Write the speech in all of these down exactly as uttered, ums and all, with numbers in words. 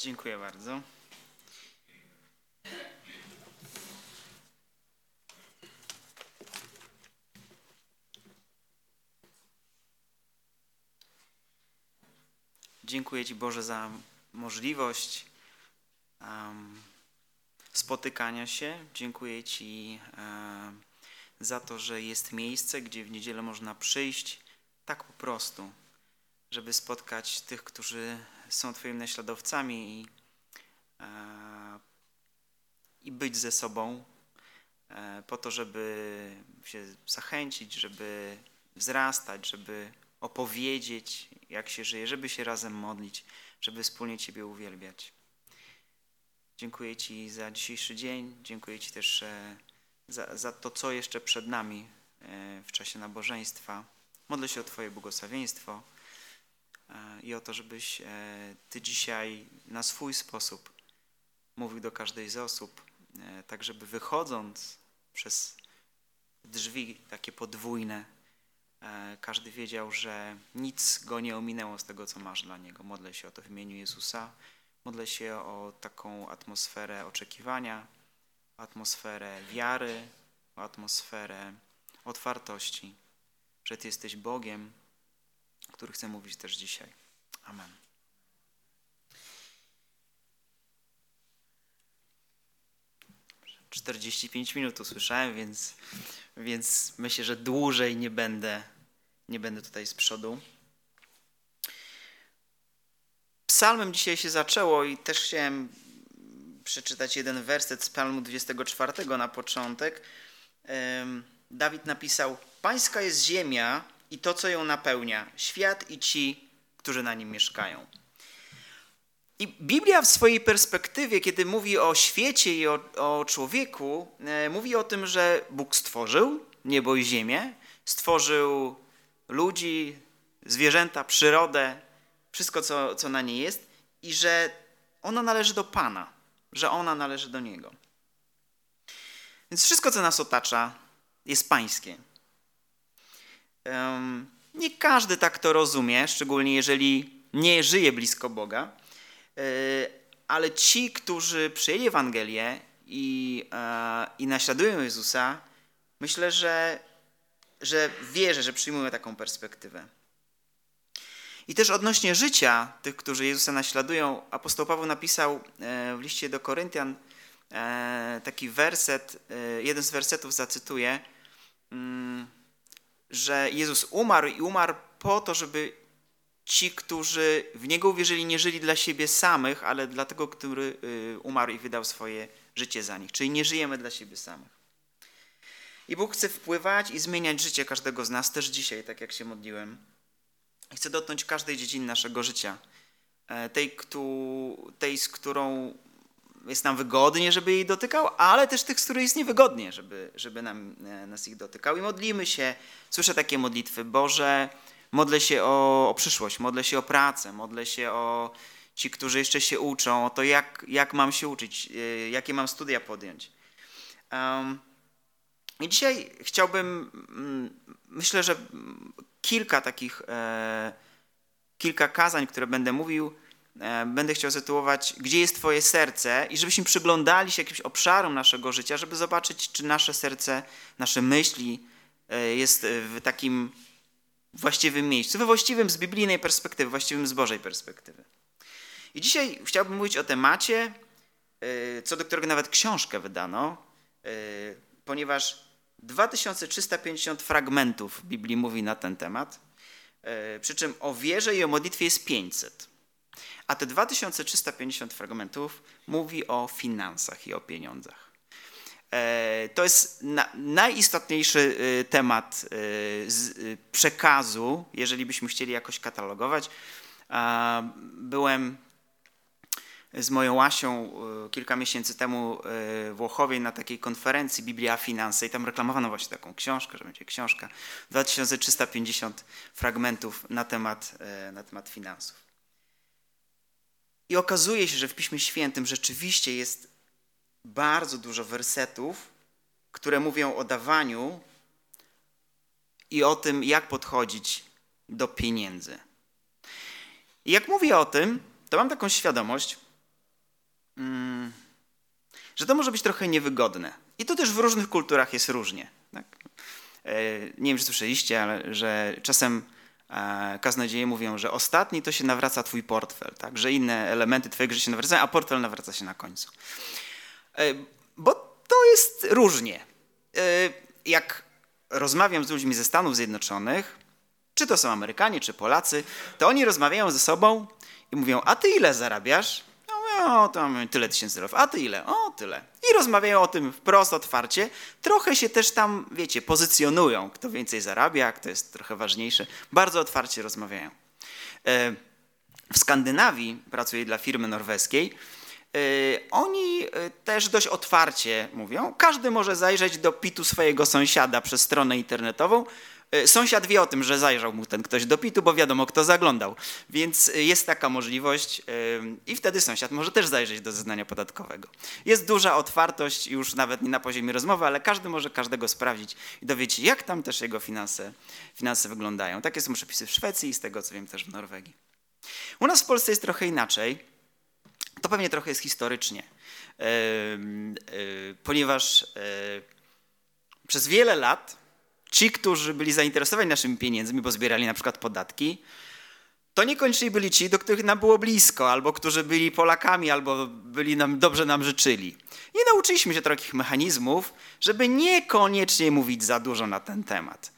Dziękuję bardzo. Dziękuję Ci, Boże, za możliwość um, spotykania się. Dziękuję Ci um, za to, że jest miejsce, gdzie w niedzielę można przyjść tak po prostu, żeby spotkać tych, którzy są Twoimi naśladowcami i, e, i być ze sobą e, po to, żeby się zachęcić, żeby wzrastać, żeby opowiedzieć, jak się żyje, żeby się razem modlić, żeby wspólnie Ciebie uwielbiać. Dziękuję Ci za dzisiejszy dzień, dziękuję Ci też e, za, za to, co jeszcze przed nami e, w czasie nabożeństwa. Modlę się o Twoje błogosławieństwo i o to, żebyś Ty dzisiaj na swój sposób mówił do każdej z osób, tak żeby wychodząc przez drzwi takie podwójne, każdy wiedział, że nic go nie ominęło z tego, co masz dla niego. Modlę się o to w imieniu Jezusa. Modlę się o taką atmosferę oczekiwania, atmosferę wiary, o atmosferę otwartości, że Ty jesteś Bogiem, który chcę mówić też dzisiaj. Amen. czterdzieści pięć minut usłyszałem, więc, więc myślę, że dłużej nie będę, nie będę tutaj z przodu. Psalmem dzisiaj się zaczęło i też chciałem przeczytać jeden werset z Psalmu dwudziestego czwartego na początek. Dawid napisał: Pańska jest ziemia i to, co ją napełnia, świat i ci, którzy na nim mieszkają. I Biblia w swojej perspektywie, kiedy mówi o świecie i o, o człowieku, e, mówi o tym, że Bóg stworzył niebo i ziemię, stworzył ludzi, zwierzęta, przyrodę, wszystko, co, co na niej jest i że ona należy do Pana, że ona należy do Niego. Więc wszystko, co nas otacza, jest pańskie. Um, nie każdy tak to rozumie, szczególnie jeżeli nie żyje blisko Boga, yy, ale ci, którzy przyjęli Ewangelię i, yy, i naśladują Jezusa, myślę, że, że wierzę, że przyjmują taką perspektywę. I też odnośnie życia tych, którzy Jezusa naśladują, apostoł Paweł napisał yy, w liście do Koryntian yy, taki werset, yy, jeden z wersetów zacytuję, yy, że Jezus umarł i umarł po to, żeby ci, którzy w Niego uwierzyli, nie żyli dla siebie samych, ale dla tego, który umarł i wydał swoje życie za nich. Czyli nie żyjemy dla siebie samych. I Bóg chce wpływać i zmieniać życie każdego z nas, też dzisiaj, tak jak się modliłem. Chce dotknąć każdej dziedziny naszego życia. Tej, tej, z którą jest nam wygodnie, żeby jej dotykał, ale też tych, z których jest niewygodnie, żeby, żeby nam, nas ich dotykał. I modlimy się, słyszę takie modlitwy: Boże, modlę się o, o przyszłość, modlę się o pracę, modlę się o ci, którzy jeszcze się uczą, o to, jak, jak mam się uczyć, jakie mam studia podjąć. Um, I dzisiaj chciałbym, myślę, że kilka takich, e, kilka kazań, które będę mówił, będę chciał zatytułować: Gdzie jest Twoje serce? I żebyśmy przyglądali się jakimś obszarom naszego życia, żeby zobaczyć, czy nasze serce, nasze myśli jest w takim właściwym miejscu, we właściwym z biblijnej perspektywy, właściwym z Bożej perspektywy. I dzisiaj chciałbym mówić o temacie, co do którego nawet książkę wydano, ponieważ dwa tysiące trzysta pięćdziesiąt fragmentów Biblii mówi na ten temat, przy czym o wierze i o modlitwie jest pięćset. A te dwa tysiące trzysta pięćdziesiąt fragmentów mówi o finansach i o pieniądzach. To jest na, najistotniejszy temat z przekazu, jeżeli byśmy chcieli jakoś katalogować. Byłem z moją Łasią kilka miesięcy temu w Włochowie na takiej konferencji Biblia Finanse i tam reklamowano właśnie taką książkę, że będzie książka, dwa tysiące trzysta pięćdziesiąt fragmentów na temat, na temat finansów. I okazuje się, że w Piśmie Świętym rzeczywiście jest bardzo dużo wersetów, które mówią o dawaniu i o tym, jak podchodzić do pieniędzy. I jak mówię o tym, to mam taką świadomość, że to może być trochę niewygodne. I to też w różnych kulturach jest różnie. Tak? Nie wiem, czy słyszeliście, ale że czasem kaznodzieje mówią, że ostatni to się nawraca twój portfel, tak? Że inne elementy twojego życia się nawracają, a portfel nawraca się na końcu. Bo to jest różnie. Jak rozmawiam z ludźmi ze Stanów Zjednoczonych, czy to są Amerykanie, czy Polacy, to oni rozmawiają ze sobą i mówią, a ty ile zarabiasz? Ja mówię, o, to mamy tyle tysięcy dolarów. A ty ile? O, tyle. I rozmawiają o tym wprost, otwarcie. Trochę się też tam, wiecie, pozycjonują. Kto więcej zarabia, kto jest trochę ważniejszy. Bardzo otwarcie rozmawiają. W Skandynawii, pracuję dla firmy norweskiej, oni też dość otwarcie mówią. Każdy może zajrzeć do pitu swojego sąsiada przez stronę internetową. Sąsiad wie o tym, że zajrzał mu ten ktoś do pitu, bo wiadomo, kto zaglądał. Więc jest taka możliwość i wtedy sąsiad może też zajrzeć do zeznania podatkowego. Jest duża otwartość już nawet nie na poziomie rozmowy, ale każdy może każdego sprawdzić i dowiedzieć się, jak tam też jego finanse, finanse wyglądają. Takie są przepisy w Szwecji i z tego, co wiem, też w Norwegii. U nas w Polsce jest trochę inaczej. To pewnie trochę jest historycznie, ponieważ przez wiele lat ci, którzy byli zainteresowani naszymi pieniędzmi, bo zbierali na przykład podatki, to niekoniecznie byli ci, do których nam było blisko, albo którzy byli Polakami, albo byli nam, dobrze nam życzyli. I nauczyliśmy się takich mechanizmów, żeby niekoniecznie mówić za dużo na ten temat.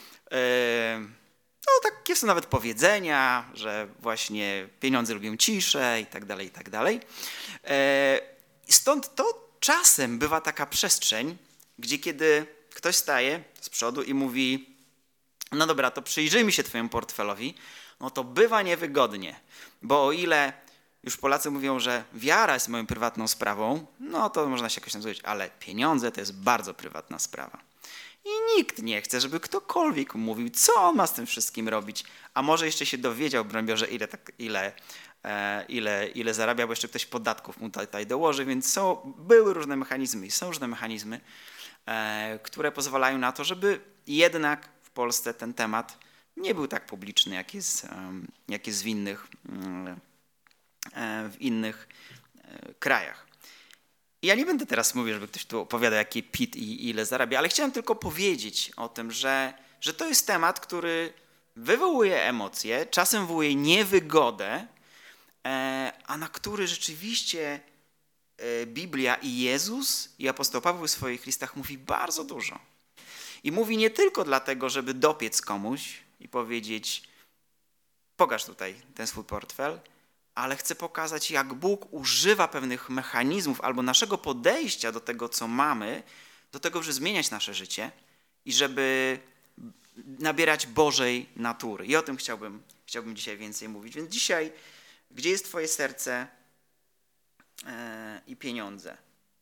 No takie są nawet powiedzenia, że właśnie pieniądze lubią ciszę i tak dalej, i tak dalej. Stąd to czasem bywa taka przestrzeń, gdzie kiedy ktoś staje z przodu i mówi, no dobra, to przyjrzyjmy się twojemu portfelowi, no to bywa niewygodnie, bo o ile już Polacy mówią, że wiara jest moją prywatną sprawą, no to można się jakoś tam zgodzić, ale pieniądze to jest bardzo prywatna sprawa. I nikt nie chce, żeby ktokolwiek mówił, co on ma z tym wszystkim robić, a może jeszcze się dowiedział, broń Boże, ile, tak, ile, e, ile, ile zarabia, bo jeszcze ktoś podatków mu tutaj dołoży, więc są, były różne mechanizmy i są różne mechanizmy, e, które pozwalają na to, żeby jednak w Polsce ten temat nie był tak publiczny, jak jest, um, jak jest w innych, um, e, w innych e, krajach. Ja nie będę teraz mówił, żeby ktoś tu opowiadał, jaki pit i ile zarabia, ale chciałem tylko powiedzieć o tym, że, że to jest temat, który wywołuje emocje, czasem wywołuje niewygodę, a na który rzeczywiście Biblia i Jezus i apostoł Paweł w swoich listach mówi bardzo dużo. I mówi nie tylko dlatego, żeby dopiec komuś i powiedzieć, pokaż tutaj ten swój portfel, ale chcę pokazać, jak Bóg używa pewnych mechanizmów albo naszego podejścia do tego, co mamy, do tego, żeby zmieniać nasze życie i żeby nabierać Bożej natury. I o tym chciałbym, chciałbym dzisiaj więcej mówić. Więc dzisiaj, gdzie jest twoje serce yy, i pieniądze?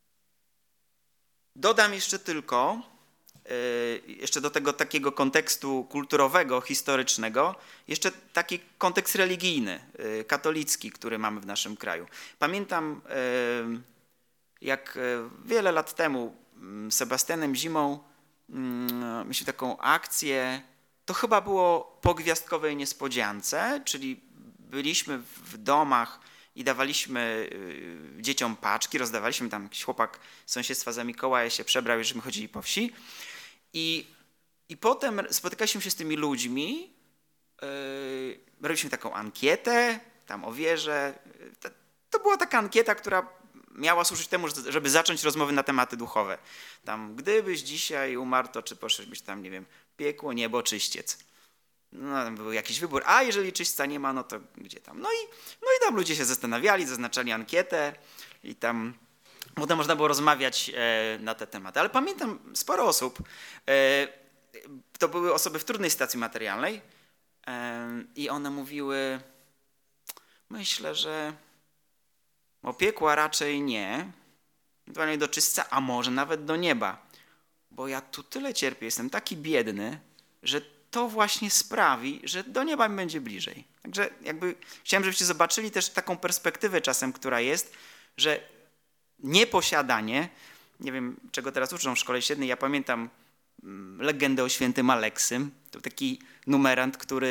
Dodam jeszcze tylko, yy, jeszcze do tego takiego kontekstu kulturowego, historycznego, jeszcze taki kontekst religijny, yy, katolicki, który mamy w naszym kraju. Pamiętam, yy, jak wiele lat temu z Sebastianem Zimą yy, mieliśmy taką akcję, to chyba było po Gwiazdkowej Niespodziance, czyli byliśmy w domach i dawaliśmy dzieciom paczki, rozdawaliśmy, tam jakiś chłopak z sąsiedztwa za Mikołaja się przebrał, żeśmy chodzili po wsi. I, i potem spotykaliśmy się z tymi ludźmi, yy, robiliśmy taką ankietę, tam o wierze. To, to była taka ankieta, która miała służyć temu, żeby zacząć rozmowy na tematy duchowe. Tam, gdybyś dzisiaj umarł, to czy poszedłbyś tam, nie wiem, piekło, niebo, czyściec. No, tam był jakiś wybór, a jeżeli czyśćca nie ma, no to gdzie tam? No i, no i tam ludzie się zastanawiali, zaznaczali ankietę i tam potem można było rozmawiać e, na te tematy. Ale pamiętam sporo osób, e, to były osoby w trudnej sytuacji materialnej e, i one mówiły, myślę, że o piekła raczej nie, ewentualnie do czyśćca, a może nawet do nieba, bo ja tu tyle cierpię, jestem taki biedny, że to właśnie sprawi, że do nieba mi będzie bliżej. Także jakby chciałem, żebyście zobaczyli też taką perspektywę czasem, która jest, że nieposiadanie, nie wiem czego teraz uczą w szkole średniej, ja pamiętam legendę o świętym Aleksym, to taki numerant, który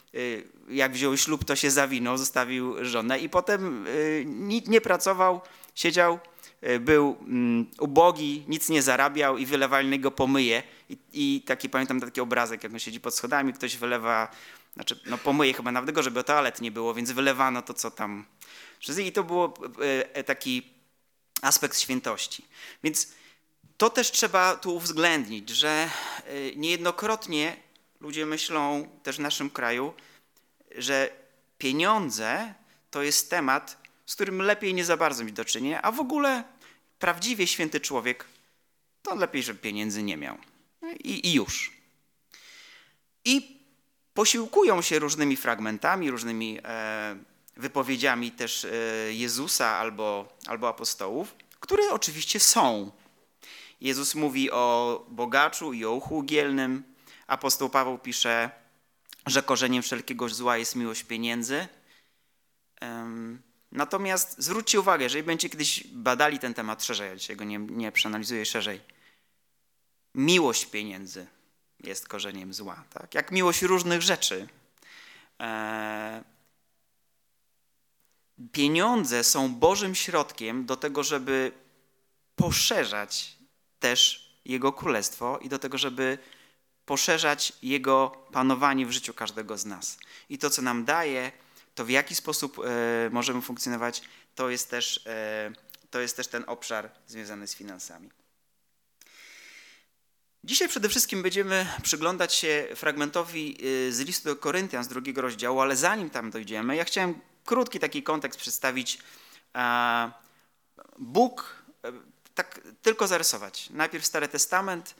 jak wziął ślub, to się zawinął, zostawił żonę i potem nic nie pracował, siedział, był ubogi, nic nie zarabiał i wylewali na niego pomyje. I, i taki, pamiętam taki obrazek, jak on siedzi pod schodami, ktoś wylewa, znaczy no pomyje chyba nawet go, żeby toalet nie było, więc wylewano to, co tam. I to było taki aspekt świętości. Więc to też trzeba tu uwzględnić, że niejednokrotnie ludzie myślą też w naszym kraju, że pieniądze to jest temat, z którym lepiej nie za bardzo mieć do czynienia, a w ogóle prawdziwie święty człowiek to lepiej, żeby pieniędzy nie miał. I, i już. I posiłkują się różnymi fragmentami, różnymi e, wypowiedziami też e, Jezusa albo, albo apostołów, które oczywiście są. Jezus mówi o bogaczu i o uchu ugielnym. Apostoł Paweł pisze, że korzeniem wszelkiego zła jest miłość pieniędzy. Um, natomiast zwróćcie uwagę, jeżeli będziecie kiedyś badali ten temat szerzej, ja dzisiaj go nie, nie przeanalizuję szerzej, miłość pieniędzy jest korzeniem zła, tak? Jak miłość różnych rzeczy. E, pieniądze są Bożym środkiem do tego, żeby poszerzać też Jego Królestwo i do tego, żeby poszerzać Jego panowanie w życiu każdego z nas. I to, co nam daje, to w jaki sposób e, możemy funkcjonować, to jest też, e, to jest też ten obszar związany z finansami. Dzisiaj przede wszystkim będziemy przyglądać się fragmentowi z listu do Koryntian z drugiego rozdziału, ale zanim tam dojdziemy, ja chciałem krótki taki kontekst przedstawić. Bóg, tak tylko zarysować. Najpierw Stary Testament,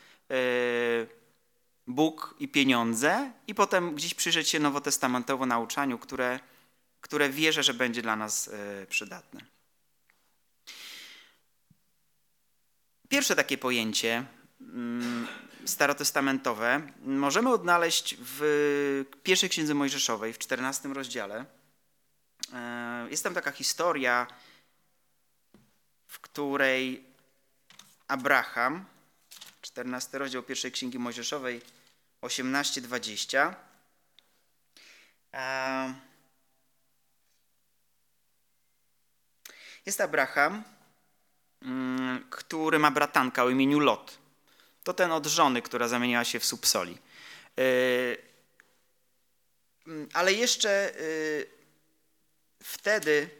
Bóg i pieniądze i potem gdzieś przyjrzeć się nowotestamentowo nauczaniu, które, które wierzę, że będzie dla nas przydatne. Pierwsze takie pojęcie starotestamentowe możemy odnaleźć w pierwszej Księdze Mojżeszowej, w czternastym rozdziale. Jest tam taka historia, w której Abraham, czternasty rozdział pierwszej Księgi Mojżeszowej, osiemnaście dwadzieścia. Jest Abraham, który ma bratanka o imieniu Lot. To ten od żony, która zamieniła się w słup soli. Ale jeszcze wtedy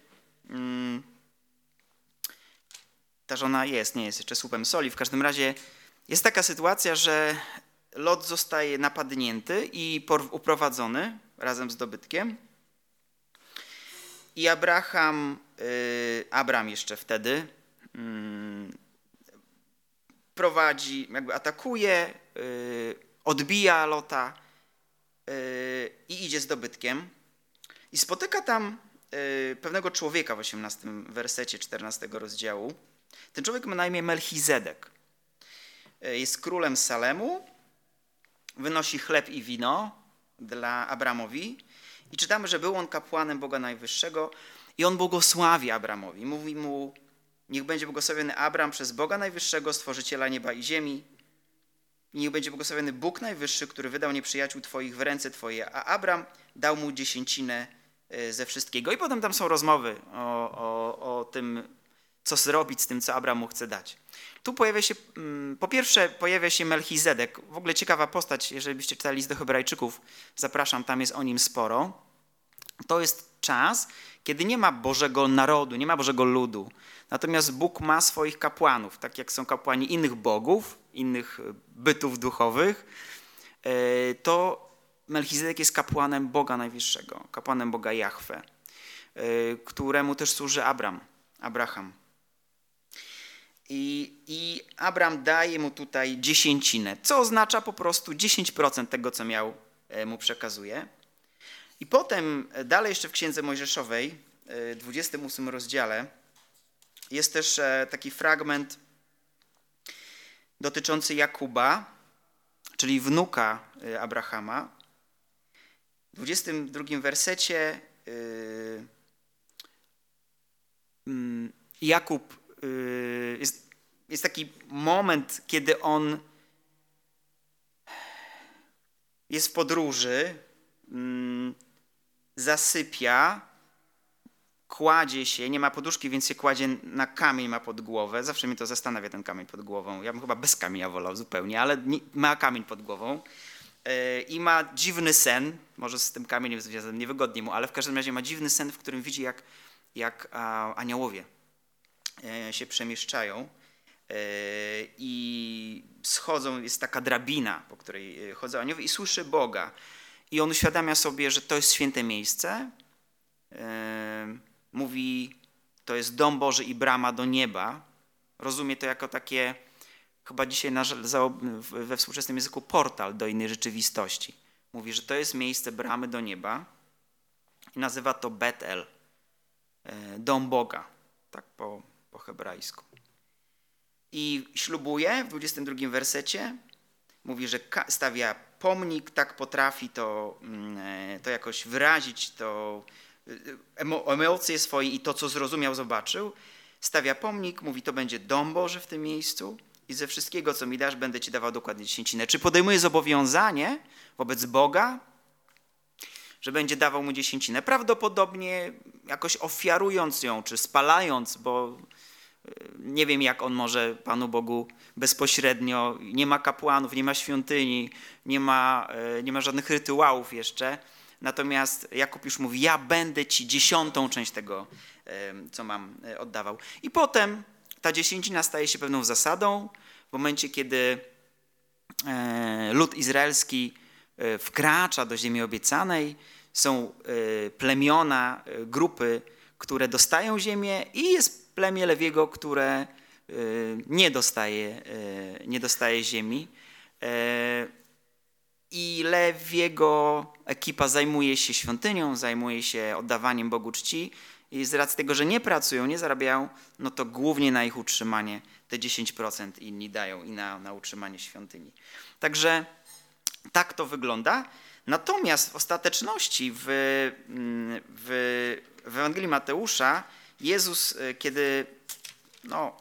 ta żona jest, nie jest jeszcze słupem soli. W każdym razie jest taka sytuacja, że Lot zostaje napadnięty i uprowadzony razem z dobytkiem. I Abraham, Abram jeszcze wtedy prowadzi, jakby atakuje, odbija Lota i idzie z dobytkiem. I spotyka tam pewnego człowieka w osiemnastym wersecie czternastego rozdziału. Ten człowiek ma na imię Melchizedek. Jest królem Salemu, wynosi chleb i wino dla Abramowi i czytamy, że był on kapłanem Boga Najwyższego i on błogosławi Abramowi. Mówi mu, niech będzie błogosławiony Abram przez Boga Najwyższego, Stworzyciela nieba i ziemi. I niech będzie błogosławiony Bóg Najwyższy, który wydał nieprzyjaciół Twoich w ręce Twoje. A Abram dał mu dziesięcinę ze wszystkiego. I potem tam są rozmowy o, o, o tym, co zrobić z tym, co Abram mu chce dać. Tu pojawia się, po pierwsze pojawia się Melchizedek. W ogóle ciekawa postać, jeżeli byście czytali list do Hebrajczyków, zapraszam, tam jest o nim sporo. To jest czas, kiedy nie ma Bożego narodu, nie ma Bożego ludu. Natomiast Bóg ma swoich kapłanów, tak jak są kapłani innych bogów, innych bytów duchowych, to Melchizedek jest kapłanem Boga Najwyższego, kapłanem Boga Jahwe, któremu też służy Abram, Abraham. I, I Abram daje mu tutaj dziesięcinę, co oznacza po prostu dziesięć procent tego, co miał, mu przekazuje. I potem dalej jeszcze w Księdze Mojżeszowej, dwudziestym ósmym rozdziale, jest też taki fragment dotyczący Jakuba, czyli wnuka Abrahama. W dwudziestym drugim wersecie Jakub, jest, jest taki moment, kiedy on jest w podróży zasypia, kładzie się, nie ma poduszki, więc się kładzie na kamień, ma pod głowę. Zawsze mnie to zastanawia, ten kamień pod głową. Ja bym chyba bez kamienia wolał zupełnie, ale nie, ma kamień pod głową. Yy, I ma dziwny sen, może z tym kamieniem związany, niewygodnie mu, ale w każdym razie ma dziwny sen, w którym widzi, jak, jak a, aniołowie yy, się przemieszczają yy, i schodzą, jest taka drabina, po której chodzą aniołowie i słyszy Boga. I on uświadamia sobie, że to jest święte miejsce. Yy, mówi, to jest dom Boży i brama do nieba. Rozumie to jako takie, chyba dzisiaj na, we współczesnym języku, portal do innej rzeczywistości. Mówi, że to jest miejsce bramy do nieba i nazywa to Betel, yy, dom Boga, tak po, po hebrajsku. I ślubuje w dwudziestym drugim wersecie, mówi, że stawia pomnik, tak potrafi to, to jakoś wyrazić, to emocje swoje i to, co zrozumiał, zobaczył. Stawia pomnik, mówi, to będzie dom Boży w tym miejscu i ze wszystkiego, co mi dasz, będę ci dawał dokładnie dziesięcinę. Czy podejmuje zobowiązanie wobec Boga, że będzie dawał mu dziesięcinę? Prawdopodobnie jakoś ofiarując ją, czy spalając, bo nie wiem, jak on może Panu Bogu bezpośrednio, nie ma kapłanów, nie ma świątyni, nie ma, nie ma żadnych rytuałów jeszcze. Natomiast Jakub już mówi, ja będę ci dziesiątą część tego, co mam, oddawał. I potem ta dziesięcina staje się pewną zasadą. W momencie, kiedy lud izraelski wkracza do ziemi obiecanej, są plemiona, grupy, które dostają ziemię i jest plemię Lewiego, które nie dostaje, nie dostaje ziemi. I Lewiego ekipa zajmuje się świątynią, zajmuje się oddawaniem Bogu czci i z racji tego, że nie pracują, nie zarabiają, no to głównie na ich utrzymanie te dziesięć procent inni dają i na, na utrzymanie świątyni. Także tak to wygląda. Natomiast w ostateczności w, w, w Ewangelii Mateusza Jezus, kiedy no,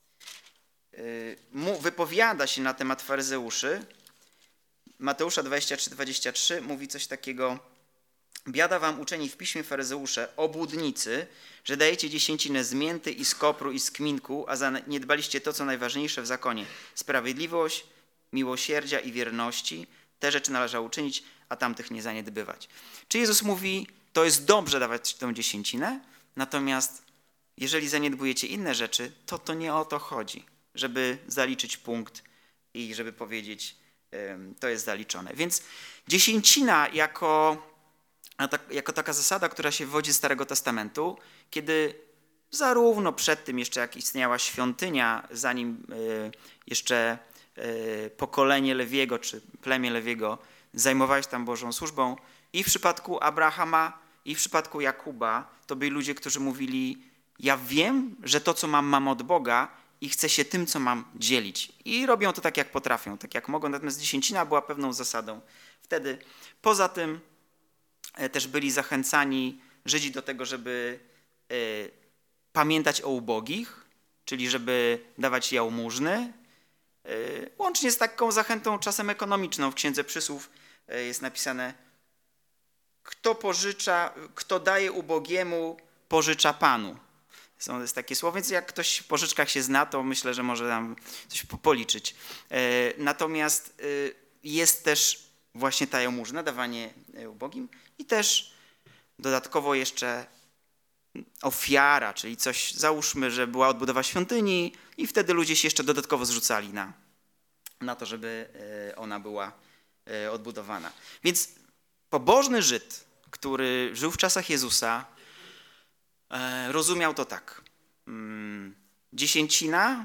mu wypowiada się na temat faryzeuszy, Mateusza dwadzieścia trzy dwadzieścia trzy mówi coś takiego: biada wam uczeni w piśmie faryzeusze, obłudnicy, że dajecie dziesięcinę z mięty i z kopru i z kminku, a zaniedbaliście to, co najważniejsze w zakonie: sprawiedliwość, miłosierdzia i wierności. Te rzeczy należało uczynić, a tamtych nie zaniedbywać. Czy Jezus mówi, to jest dobrze dawać tę dziesięcinę, natomiast jeżeli zaniedbujecie inne rzeczy, to to nie o to chodzi, żeby zaliczyć punkt i żeby powiedzieć, to jest zaliczone. Więc dziesięcina jako, jako taka zasada, która się wywodzi z Starego Testamentu, kiedy zarówno przed tym jeszcze jak istniała świątynia, zanim jeszcze pokolenie Lewiego czy plemię Lewiego zajmowało się tam Bożą służbą, i w przypadku Abrahama, i w przypadku Jakuba, to byli ludzie, którzy mówili, ja wiem, że to, co mam, mam od Boga i chcę się tym, co mam, dzielić. I robią to tak, jak potrafią, tak jak mogą. Natomiast dziesięcina była pewną zasadą wtedy. Poza tym też byli zachęcani Żydzi do tego, żeby y, pamiętać o ubogich, czyli żeby dawać jałmużny. Y, łącznie z taką zachętą czasem ekonomiczną. W Księdze Przysłów y, jest napisane, kto pożycza, kto daje ubogiemu, pożycza Panu. Są jest takie słowo, więc jak ktoś w pożyczkach się zna, to myślę, że może nam coś policzyć. Natomiast jest też właśnie ta jałmużna, dawanie ubogim i też dodatkowo jeszcze ofiara, czyli coś, załóżmy, że była odbudowa świątyni i wtedy ludzie się jeszcze dodatkowo zrzucali na, na to, żeby ona była odbudowana. Więc pobożny Żyd, który żył w czasach Jezusa, rozumiał to tak. Dziesięcina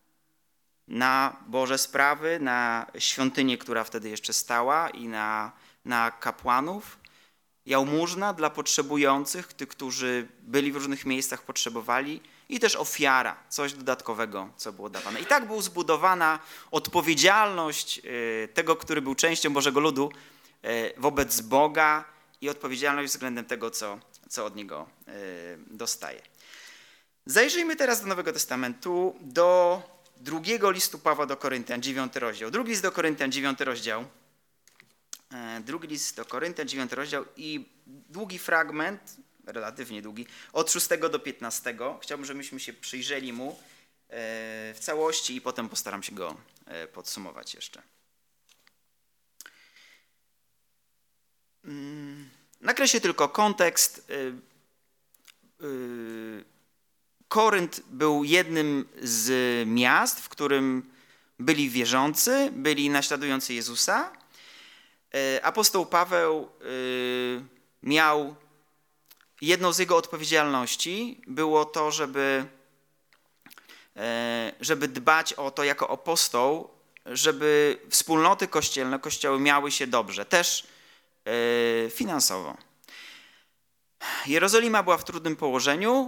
na Boże sprawy, na świątynię, która wtedy jeszcze stała i na, na kapłanów. Jałmużna dla potrzebujących, tych, którzy byli w różnych miejscach, potrzebowali. I też ofiara, coś dodatkowego, co było dawane. I tak była zbudowana odpowiedzialność tego, który był częścią Bożego ludu wobec Boga i odpowiedzialność względem tego, co co od niego dostaje. Zajrzyjmy teraz do Nowego Testamentu, do drugiego listu Pawła do Koryntian, dziewiąty rozdział. Drugi list do Koryntian, dziewiąty rozdział. Drugi list do Koryntian, dziewiąty rozdział i długi fragment, relatywnie długi, od szóstego do piętnastego. Chciałbym, żebyśmy się przyjrzeli mu w całości i potem postaram się go podsumować jeszcze. Nakreślę tylko kontekst. Korynt był jednym z miast, w którym byli wierzący, byli naśladujący Jezusa. Apostoł Paweł miał, jedną z jego odpowiedzialności było to, żeby, żeby dbać o to jako apostoł, żeby wspólnoty kościelne, kościoły miały się dobrze, też finansowo. Jerozolima była w trudnym położeniu.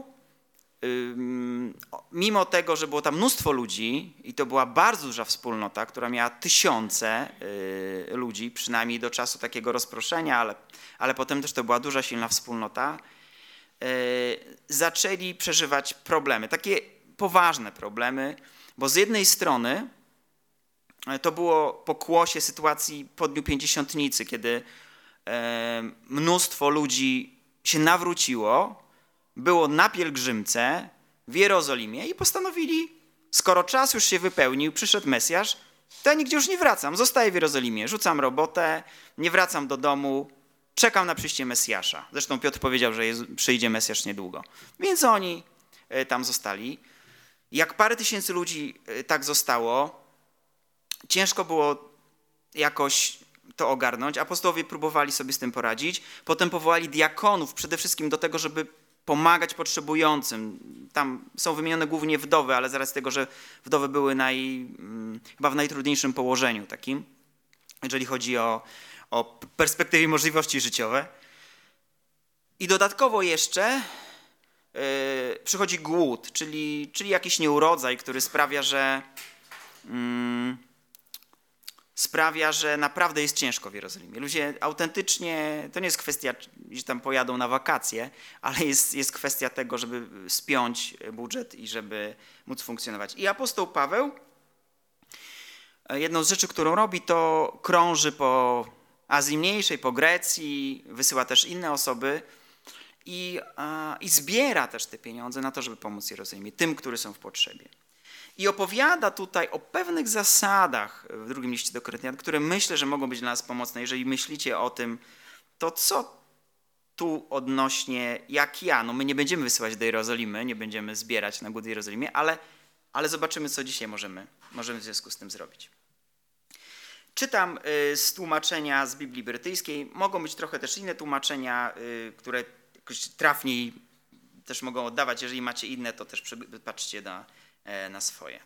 Mimo tego, że było tam mnóstwo ludzi i to była bardzo duża wspólnota, która miała tysiące ludzi, przynajmniej do czasu takiego rozproszenia, ale, ale potem też to była duża, silna wspólnota, zaczęli przeżywać problemy, takie poważne problemy, bo z jednej strony to było pokłosie sytuacji po Dniu Pięćdziesiątnicy, kiedy mnóstwo ludzi się nawróciło, było na pielgrzymce w Jerozolimie i postanowili, skoro czas już się wypełnił, przyszedł Mesjasz, to ja nigdzie już nie wracam, zostaję w Jerozolimie, rzucam robotę, nie wracam do domu, czekam na przyjście Mesjasza. Zresztą Piotr powiedział, że Jezu- przyjdzie Mesjasz niedługo. Więc oni tam zostali. Jak parę tysięcy ludzi tak zostało, ciężko było jakoś to ogarnąć. Apostołowie próbowali sobie z tym poradzić. Potem powołali diakonów przede wszystkim do tego, żeby pomagać potrzebującym. Tam są wymienione głównie wdowy, ale zaraz tego, że wdowy były naj, chyba w najtrudniejszym położeniu takim, jeżeli chodzi o, o perspektywy i możliwości życiowe. I dodatkowo jeszcze yy, przychodzi głód, czyli, czyli jakiś nieurodzaj, który sprawia, że yy, sprawia, że naprawdę jest ciężko w Jerozolimie. Ludzie autentycznie, to nie jest kwestia, że tam pojadą na wakacje, ale jest, jest kwestia tego, żeby spiąć budżet i żeby móc funkcjonować. I apostoł Paweł, jedną z rzeczy, którą robi, to krąży po Azji Mniejszej, po Grecji, wysyła też inne osoby i, i zbiera też te pieniądze na to, żeby pomóc Jerozolimie, tym, którzy są w potrzebie. I opowiada tutaj o pewnych zasadach w drugim liście do Koryntian, które myślę, że mogą być dla nas pomocne. Jeżeli myślicie o tym, to co tu odnośnie, jak ja, no my nie będziemy wysyłać do Jerozolimy, nie będziemy zbierać na głód w Jerozolimie, ale, ale zobaczymy, co dzisiaj możemy, możemy w związku z tym zrobić. Czytam z tłumaczenia z Biblii Brytyjskiej. Mogą być trochę też inne tłumaczenia, które jakoś trafniej też mogą oddawać. Jeżeli macie inne, to też patrzcie na na swoje.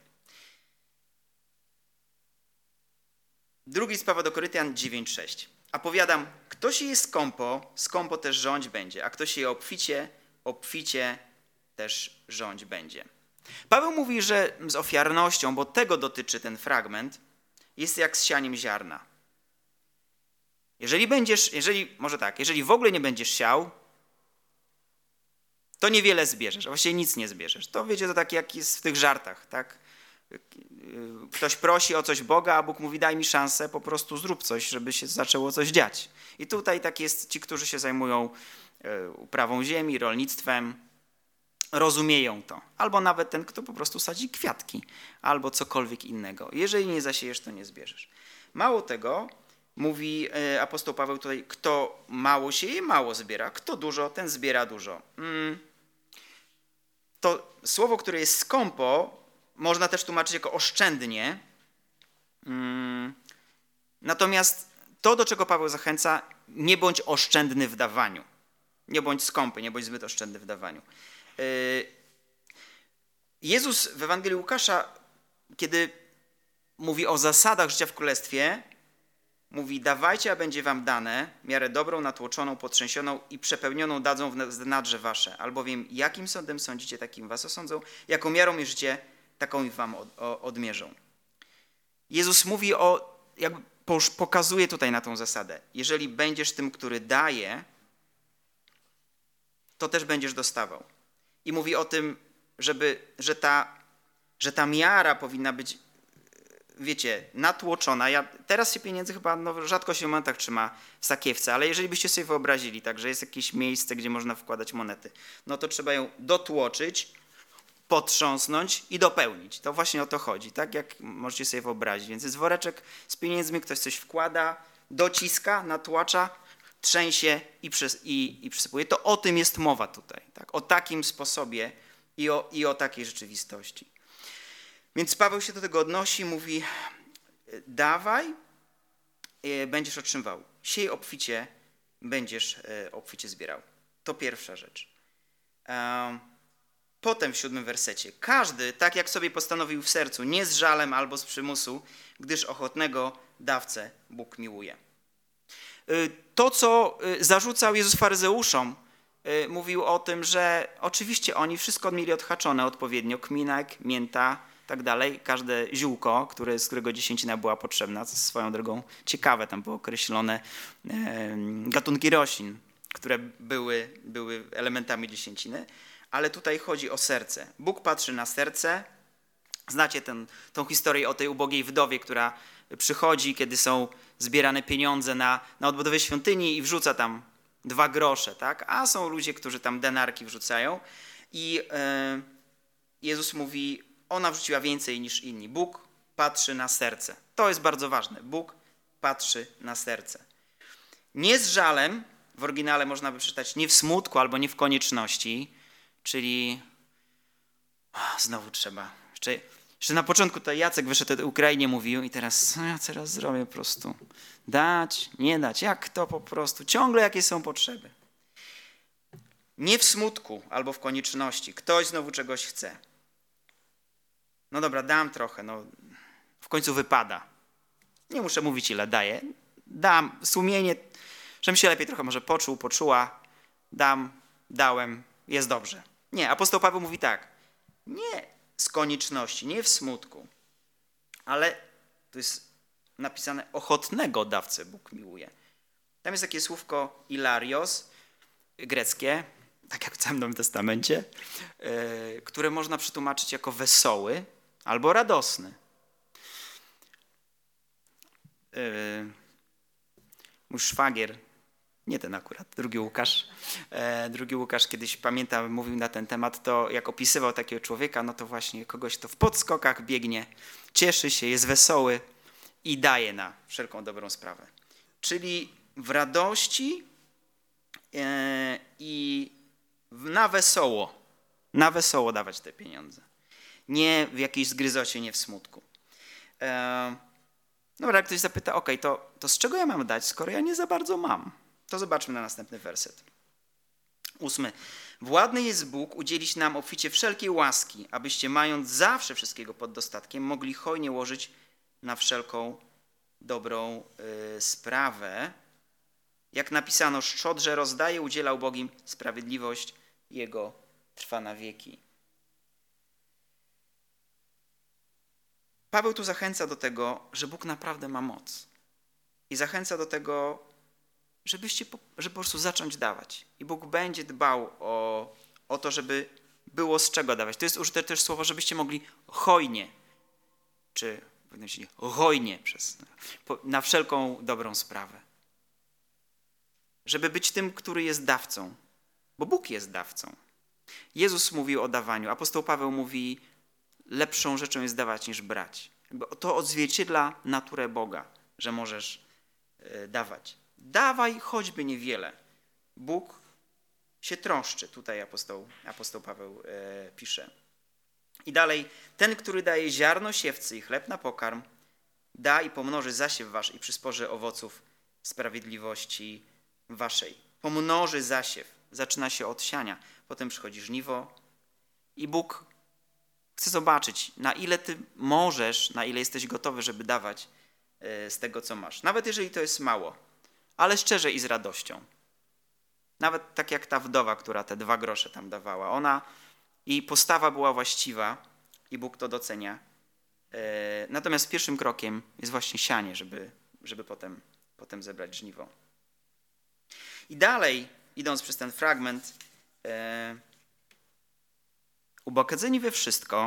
Drugi list Pawła do Koryntian dziewięć sześć. A powiadam, kto się je skąpo, skąpo też rządź będzie, a kto się je obficie, obficie też rządź będzie. Paweł mówi, że z ofiarnością, bo tego dotyczy ten fragment, jest jak z sianiem ziarna. Jeżeli będziesz, jeżeli, może tak, jeżeli w ogóle nie będziesz siał, to niewiele zbierzesz, a właściwie nic nie zbierzesz. To wiecie, to tak jak jest w tych żartach, tak? Ktoś prosi o coś Boga, a Bóg mówi, daj mi szansę, po prostu zrób coś, żeby się zaczęło coś dziać. I tutaj tak jest, ci, którzy się zajmują uprawą ziemi, rolnictwem, rozumieją to. Albo nawet ten, kto po prostu sadzi kwiatki, albo cokolwiek innego. Jeżeli nie zasiejesz, to nie zbierzesz. Mało tego, mówi apostoł Paweł tutaj, kto mało sieje, mało zbiera, kto dużo, ten zbiera dużo. To słowo, które jest skąpo, można też tłumaczyć jako oszczędnie. Natomiast to, do czego Paweł zachęca, nie bądź oszczędny w dawaniu. Nie bądź skąpy, nie bądź zbyt oszczędny w dawaniu. Jezus w Ewangelii Łukasza, kiedy mówi o zasadach życia w Królestwie, mówi, dawajcie, a będzie wam dane, miarę dobrą, natłoczoną, potrzęsioną i przepełnioną dadzą w znadrze wasze. Albowiem jakim sądem sądzicie, takim was osądzą, jaką miarą mierzycie, taką i wam od, o, odmierzą. Jezus mówi o, jakby pokazuje tutaj na tą zasadę. Jeżeli będziesz tym, który daje, to też będziesz dostawał. I mówi o tym, żeby, że, ta, że ta miara powinna być wiecie, natłoczona. Ja, teraz się pieniędzy chyba no, rzadko się w momentach trzyma w sakiewce, ale jeżeli byście sobie wyobrazili, tak, że jest jakieś miejsce, gdzie można wkładać monety, no to trzeba ją dotłoczyć, potrząsnąć i dopełnić. To właśnie o to chodzi, tak jak możecie sobie wyobrazić. Więc jest woreczek z pieniędzmi, ktoś coś wkłada, dociska, natłacza, trzęsie i, przys- i, i przysypuje. To o tym jest mowa tutaj, tak? O takim sposobie i o, i o takiej rzeczywistości. Więc Paweł się do tego odnosi, mówi dawaj, będziesz otrzymywał. Siej obficie, będziesz obficie zbierał. To pierwsza rzecz. Potem w siódmym wersecie. Każdy, tak jak sobie postanowił w sercu, nie z żalem albo z przymusu, gdyż ochotnego dawcę Bóg miłuje. To, co zarzucał Jezus faryzeuszom, mówił o tym, że oczywiście oni wszystko mieli odhaczone odpowiednio, kminek, mięta, tak dalej, każde ziółko, które, z którego dziesięcina była potrzebna, co swoją drogą ciekawe, tam były określone gatunki roślin, które były, były elementami dziesięciny, ale tutaj chodzi o serce. Bóg patrzy na serce. Znacie ten, tą historię o tej ubogiej wdowie, która przychodzi, kiedy są zbierane pieniądze na, na odbudowę świątyni i wrzuca tam dwa grosze, tak? A są ludzie, którzy tam denarki wrzucają i e, Jezus mówi, ona wrzuciła więcej niż inni. Bóg patrzy na serce. To jest bardzo ważne. Bóg patrzy na serce. Nie z żalem, w oryginale można by przeczytać nie w smutku albo nie w konieczności, czyli znowu trzeba. Jeszcze, jeszcze na początku to Jacek wyszedł, o Ukrainie mówił i teraz, co ja teraz zrobię po prostu? Dać, nie dać, jak to po prostu? Ciągle jakie są potrzeby. Nie w smutku albo w konieczności. Ktoś znowu czegoś chce. No dobra, dam trochę, no w końcu wypada. Nie muszę mówić, ile daję. Dam, sumienie, żebym się lepiej trochę może poczuł, poczuła. Dam, dałem, jest dobrze. Nie, apostoł Paweł mówi tak. Nie z konieczności, nie w smutku, ale tu jest napisane ochotnego dawcę Bóg miłuje. Tam jest takie słówko ilarios, greckie, tak jak w całym Nowym Testamencie, yy, które można przetłumaczyć jako wesoły albo radosny. Yy, mój szwagier, nie ten akurat, drugi Łukasz, e, drugi Łukasz kiedyś, pamiętam, mówił na ten temat, to jak opisywał takiego człowieka, no to właśnie kogoś, kto w podskokach biegnie, cieszy się, jest wesoły i daje na wszelką dobrą sprawę. Czyli w radości e, i na wesoło, na wesoło dawać te pieniądze. Nie w jakiejś zgryzocie, nie w smutku. E, dobra, jak ktoś zapyta, okej, okay, to, to z czego ja mam dać, skoro ja nie za bardzo mam? To zobaczmy na następny werset. Ósmy. Władny jest Bóg udzielić nam obficie wszelkiej łaski, abyście mając zawsze wszystkiego pod dostatkiem, mogli hojnie łożyć na wszelką dobrą y, sprawę. Jak napisano, szczodrze rozdaje, udziela ubogim, sprawiedliwość Jego trwa na wieki. Paweł tu zachęca do tego, że Bóg naprawdę ma moc. I zachęca do tego, żebyście, żeby po prostu zacząć dawać. I Bóg będzie dbał o, o to, żeby było z czego dawać. To jest użyte też słowo, żebyście mogli hojnie, czy hojnie przez, na wszelką dobrą sprawę. Żeby być tym, który jest dawcą. Bo Bóg jest dawcą. Jezus mówił o dawaniu. Apostoł Paweł mówi, lepszą rzeczą jest dawać niż brać. To odzwierciedla naturę Boga, że możesz dawać. Dawaj choćby niewiele. Bóg się troszczy. Tutaj apostoł, apostoł Paweł e, pisze. I dalej, ten, który daje ziarno siewcy i chleb na pokarm, da i pomnoży zasiew wasz i przysporzy owoców sprawiedliwości waszej. Pomnoży zasiew. Zaczyna się od siania. Potem przychodzi żniwo i Bóg chce zobaczyć, na ile ty możesz, na ile jesteś gotowy, żeby dawać e, z tego, co masz. Nawet jeżeli to jest mało. Ale szczerze i z radością. Nawet tak jak ta wdowa, która te dwa grosze tam dawała. Ona, jej postawa była właściwa i Bóg to docenia. Natomiast pierwszym krokiem jest właśnie sianie, żeby, żeby potem, potem zebrać żniwo. I dalej, idąc przez ten fragment, ubogaceni we wszystko,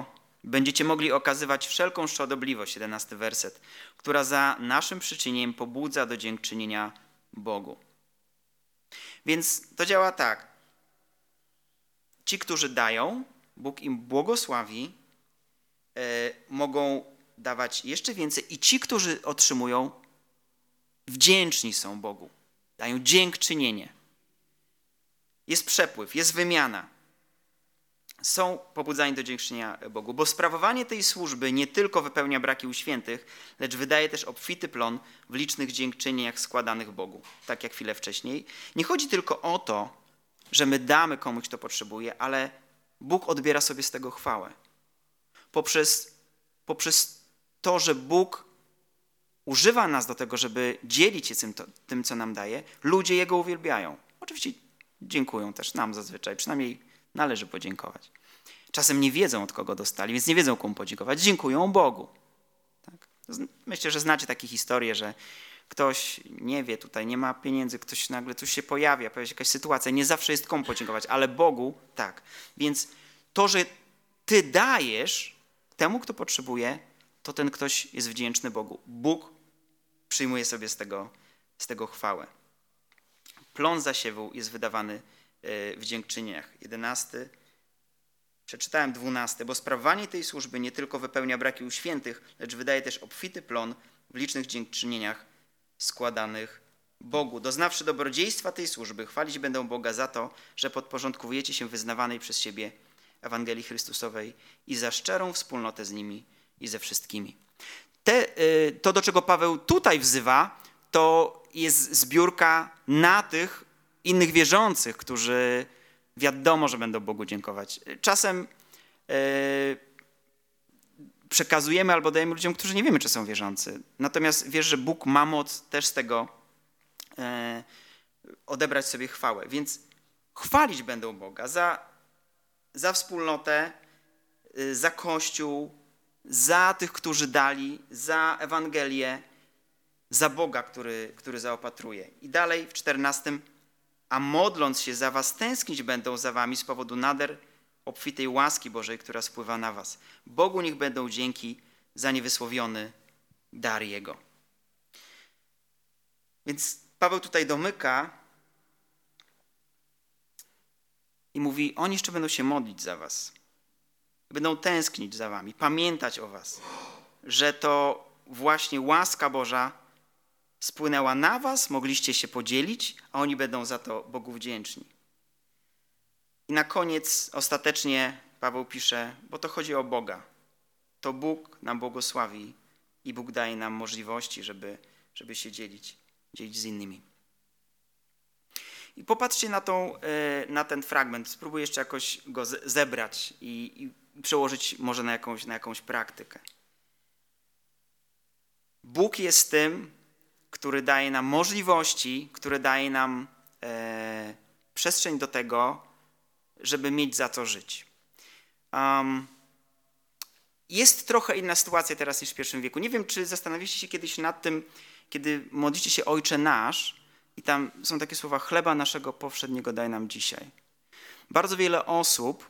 Będziecie mogli okazywać wszelką szczodobliwość, jedenasty werset, która za naszym przyczynieniem pobudza do dziękczynienia Bogu. Więc to działa tak. Ci, którzy dają, Bóg im błogosławi, e, mogą dawać jeszcze więcej i ci, którzy otrzymują, wdzięczni są Bogu. Dają dziękczynienie. Jest przepływ, jest wymiana. Są pobudzani do dziękczynienia Bogu, bo sprawowanie tej służby nie tylko wypełnia braki u świętych, lecz wydaje też obfity plon w licznych dziękczynieniach składanych Bogu, tak jak chwilę wcześniej. Nie chodzi tylko o to, że my damy komuś, kto potrzebuje, ale Bóg odbiera sobie z tego chwałę. Poprzez, poprzez to, że Bóg używa nas do tego, żeby dzielić się tym, tym, co nam daje, ludzie Jego uwielbiają. Oczywiście dziękują też nam zazwyczaj, przynajmniej należy podziękować. Czasem nie wiedzą, od kogo dostali, więc nie wiedzą, komu podziękować. Dziękują Bogu. Tak? Myślę, że znacie takie historie, że ktoś nie wie, tutaj nie ma pieniędzy, ktoś nagle tu się pojawia, pojawia się jakaś sytuacja, nie zawsze jest komu podziękować, ale Bogu tak. Więc to, że ty dajesz temu, kto potrzebuje, to ten ktoś jest wdzięczny Bogu. Bóg przyjmuje sobie z tego, z tego chwałę. Plon zasiewu jest wydawany w dziękczynieniach. Jedenasty. Przeczytałem dwunasty. Bo sprawowanie tej służby nie tylko wypełnia braki u świętych, lecz wydaje też obfity plon w licznych dziękczynieniach składanych Bogu. Doznawszy dobrodziejstwa tej służby, chwalić będą Boga za to, że podporządkowujecie się wyznawanej przez siebie Ewangelii Chrystusowej i za szczerą wspólnotę z nimi i ze wszystkimi. Te, to, do czego Paweł tutaj wzywa, to jest zbiórka na tych innych wierzących, którzy wiadomo, że będą Bogu dziękować. Czasem yy, przekazujemy albo dajemy ludziom, którzy nie wiemy, czy są wierzący. Natomiast wiesz, że Bóg ma moc też z tego yy, odebrać sobie chwałę. Więc chwalić będą Boga za, za wspólnotę, yy, za Kościół, za tych, którzy dali, za Ewangelię, za Boga, który, który zaopatruje. I dalej w czternastym. A modląc się za was, tęsknić będą za wami z powodu nader obfitej łaski Bożej, która spływa na was. Bogu niech będą dzięki za niewysłowiony dar Jego. Więc Paweł tutaj domyka i mówi, oni jeszcze będą się modlić za was. Będą tęsknić za wami, pamiętać o was, że to właśnie łaska Boża spłynęła na was, mogliście się podzielić, a oni będą za to Bogu wdzięczni. I na koniec ostatecznie Paweł pisze, bo to chodzi o Boga. To Bóg nam błogosławi i Bóg daje nam możliwości, żeby, żeby się dzielić, dzielić z innymi. I popatrzcie na, tą, na ten fragment, spróbuję jeszcze jakoś go zebrać i, i przełożyć może na jakąś, na jakąś praktykę. Bóg jest tym, który daje nam możliwości, który daje nam e, przestrzeń do tego, żeby mieć za co żyć. Um, jest trochę inna sytuacja teraz niż w pierwszym wieku. Nie wiem, czy zastanawialiście się kiedyś nad tym, kiedy modlicie się Ojcze Nasz i tam są takie słowa, chleba naszego powszedniego daj nam dzisiaj. Bardzo wiele osób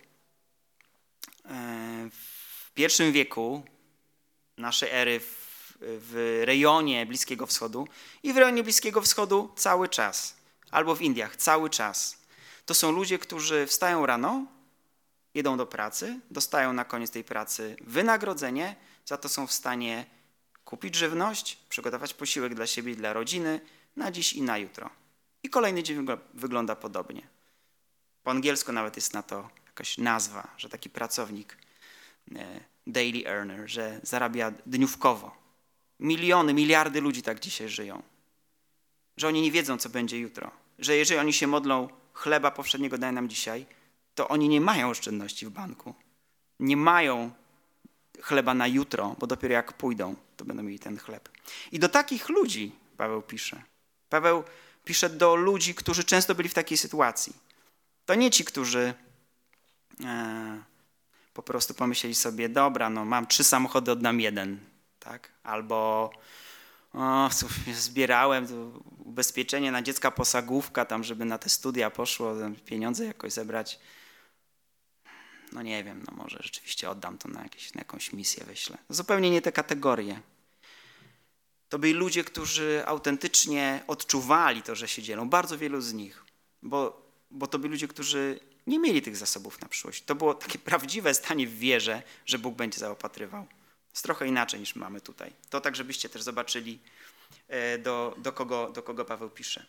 e, w pierwszym wieku naszej ery w w rejonie Bliskiego Wschodu i w rejonie Bliskiego Wschodu cały czas, albo w Indiach cały czas. To są ludzie, którzy wstają rano, jedą do pracy, dostają na koniec tej pracy wynagrodzenie, za to są w stanie kupić żywność, przygotować posiłek dla siebie i dla rodziny na dziś i na jutro. I kolejny dzień wygląda podobnie. Po angielsku nawet jest na to jakaś nazwa, że taki pracownik daily earner, że zarabia dniówkowo. Miliony, miliardy ludzi tak dzisiaj żyją. Że oni nie wiedzą, co będzie jutro. Że jeżeli oni się modlą, chleba powszedniego daj nam dzisiaj, to oni nie mają oszczędności w banku. Nie mają chleba na jutro, bo dopiero jak pójdą, to będą mieli ten chleb. I do takich ludzi Paweł pisze. Paweł pisze do ludzi, którzy często byli w takiej sytuacji. To nie ci, którzy e, po prostu pomyśleli sobie, dobra, no mam trzy samochody, oddam jeden. Tak? Albo o, zbierałem ubezpieczenie na dziecka posagówka, tam, żeby na te studia poszło, pieniądze jakoś zebrać. no nie wiem, no może rzeczywiście oddam to na, jakieś, na jakąś misję, wyślę. Zupełnie nie te kategorie. To byli ludzie, którzy autentycznie odczuwali to, że się dzielą. Bardzo wielu z nich. Bo, bo to byli ludzie, którzy nie mieli tych zasobów na przyszłość. To było takie prawdziwe stanie w wierze, że Bóg będzie zaopatrywał. Jest trochę inaczej niż mamy tutaj. To tak, żebyście też zobaczyli, do, do, kogo, do kogo Paweł pisze.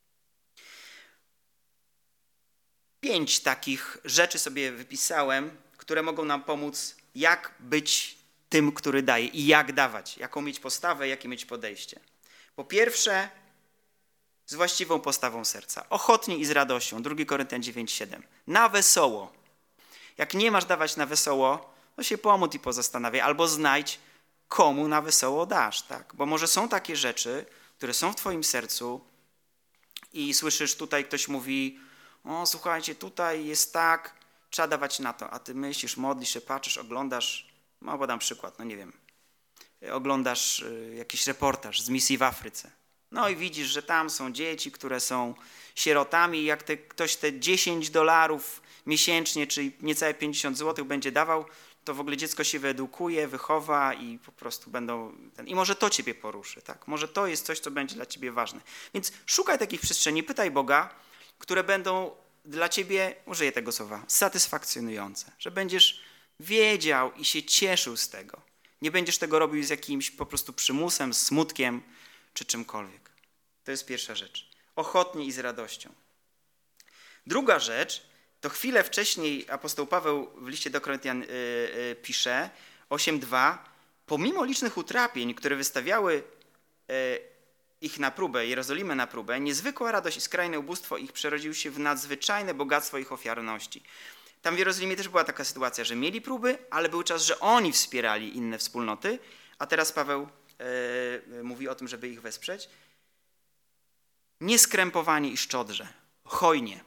Pięć takich rzeczy sobie wypisałem, które mogą nam pomóc, jak być tym, który daje i jak dawać, jaką mieć postawę, jakie mieć podejście. Po pierwsze, z właściwą postawą serca. Ochotnie i z radością. drugi Koryntian dziewięć, siedem. Na wesoło. Jak nie masz dawać na wesoło, to się pomódl i pozastanawiaj, albo znajdź, komu na wesoło dasz. Tak? Bo może są takie rzeczy, które są w twoim sercu i słyszysz tutaj, ktoś mówi, o słuchajcie, tutaj jest tak, trzeba dawać na to, a ty myślisz, modlisz się, patrzysz, oglądasz, no podam przykład, no nie wiem, oglądasz jakiś reportaż z misji w Afryce. No i widzisz, że tam są dzieci, które są sierotami i jak te, ktoś te dziesięć dolarów miesięcznie, czyli niecałe pięćdziesiąt złotych będzie dawał, to w ogóle dziecko się wyedukuje, wychowa i po prostu będą... Ten, i może to ciebie poruszy, tak? Może to jest coś, co będzie dla ciebie ważne. Więc szukaj takich przestrzeni, pytaj Boga, które będą dla ciebie, użyję tego słowa, satysfakcjonujące. Że będziesz wiedział i się cieszył z tego. Nie będziesz tego robił z jakimś po prostu przymusem, smutkiem czy czymkolwiek. To jest pierwsza rzecz. Ochotnie i z radością. Druga rzecz, to chwilę wcześniej apostoł Paweł w liście do Koryntian yy, yy, pisze, osiem dwa, pomimo licznych utrapień, które wystawiały yy, ich na próbę, Jerozolimę na próbę, niezwykła radość i skrajne ubóstwo ich przerodził się w nadzwyczajne bogactwo ich ofiarności. Tam w Jerozolimie też była taka sytuacja, że mieli próby, ale był czas, że oni wspierali inne wspólnoty, a teraz Paweł yy, mówi o tym, żeby ich wesprzeć. Nieskrępowanie i szczodrze, hojnie.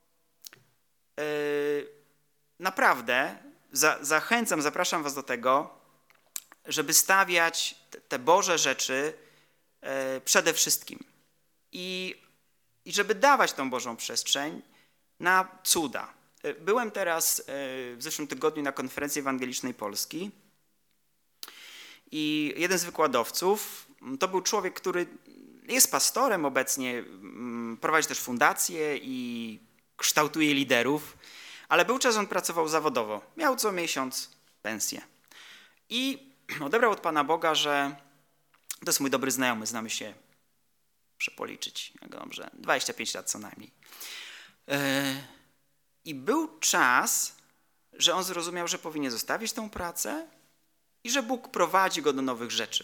Yy, naprawdę za, zachęcam, zapraszam was do tego, żeby stawiać te, te Boże rzeczy yy, przede wszystkim I, i żeby dawać tą Bożą przestrzeń na cuda. Yy, byłem teraz yy, w zeszłym tygodniu na konferencji ewangelicznej Polski i jeden z wykładowców to był człowiek, który jest pastorem obecnie, prowadzi też fundację i kształtuje liderów, ale był czas, on pracował zawodowo. Miał co miesiąc pensję. I odebrał od Pana Boga, że to jest mój dobry znajomy, znamy się, muszę policzyć, jak dobrze, dwadzieścia pięć lat co najmniej. I był czas, że on zrozumiał, że powinien zostawić tę pracę i że Bóg prowadzi go do nowych rzeczy.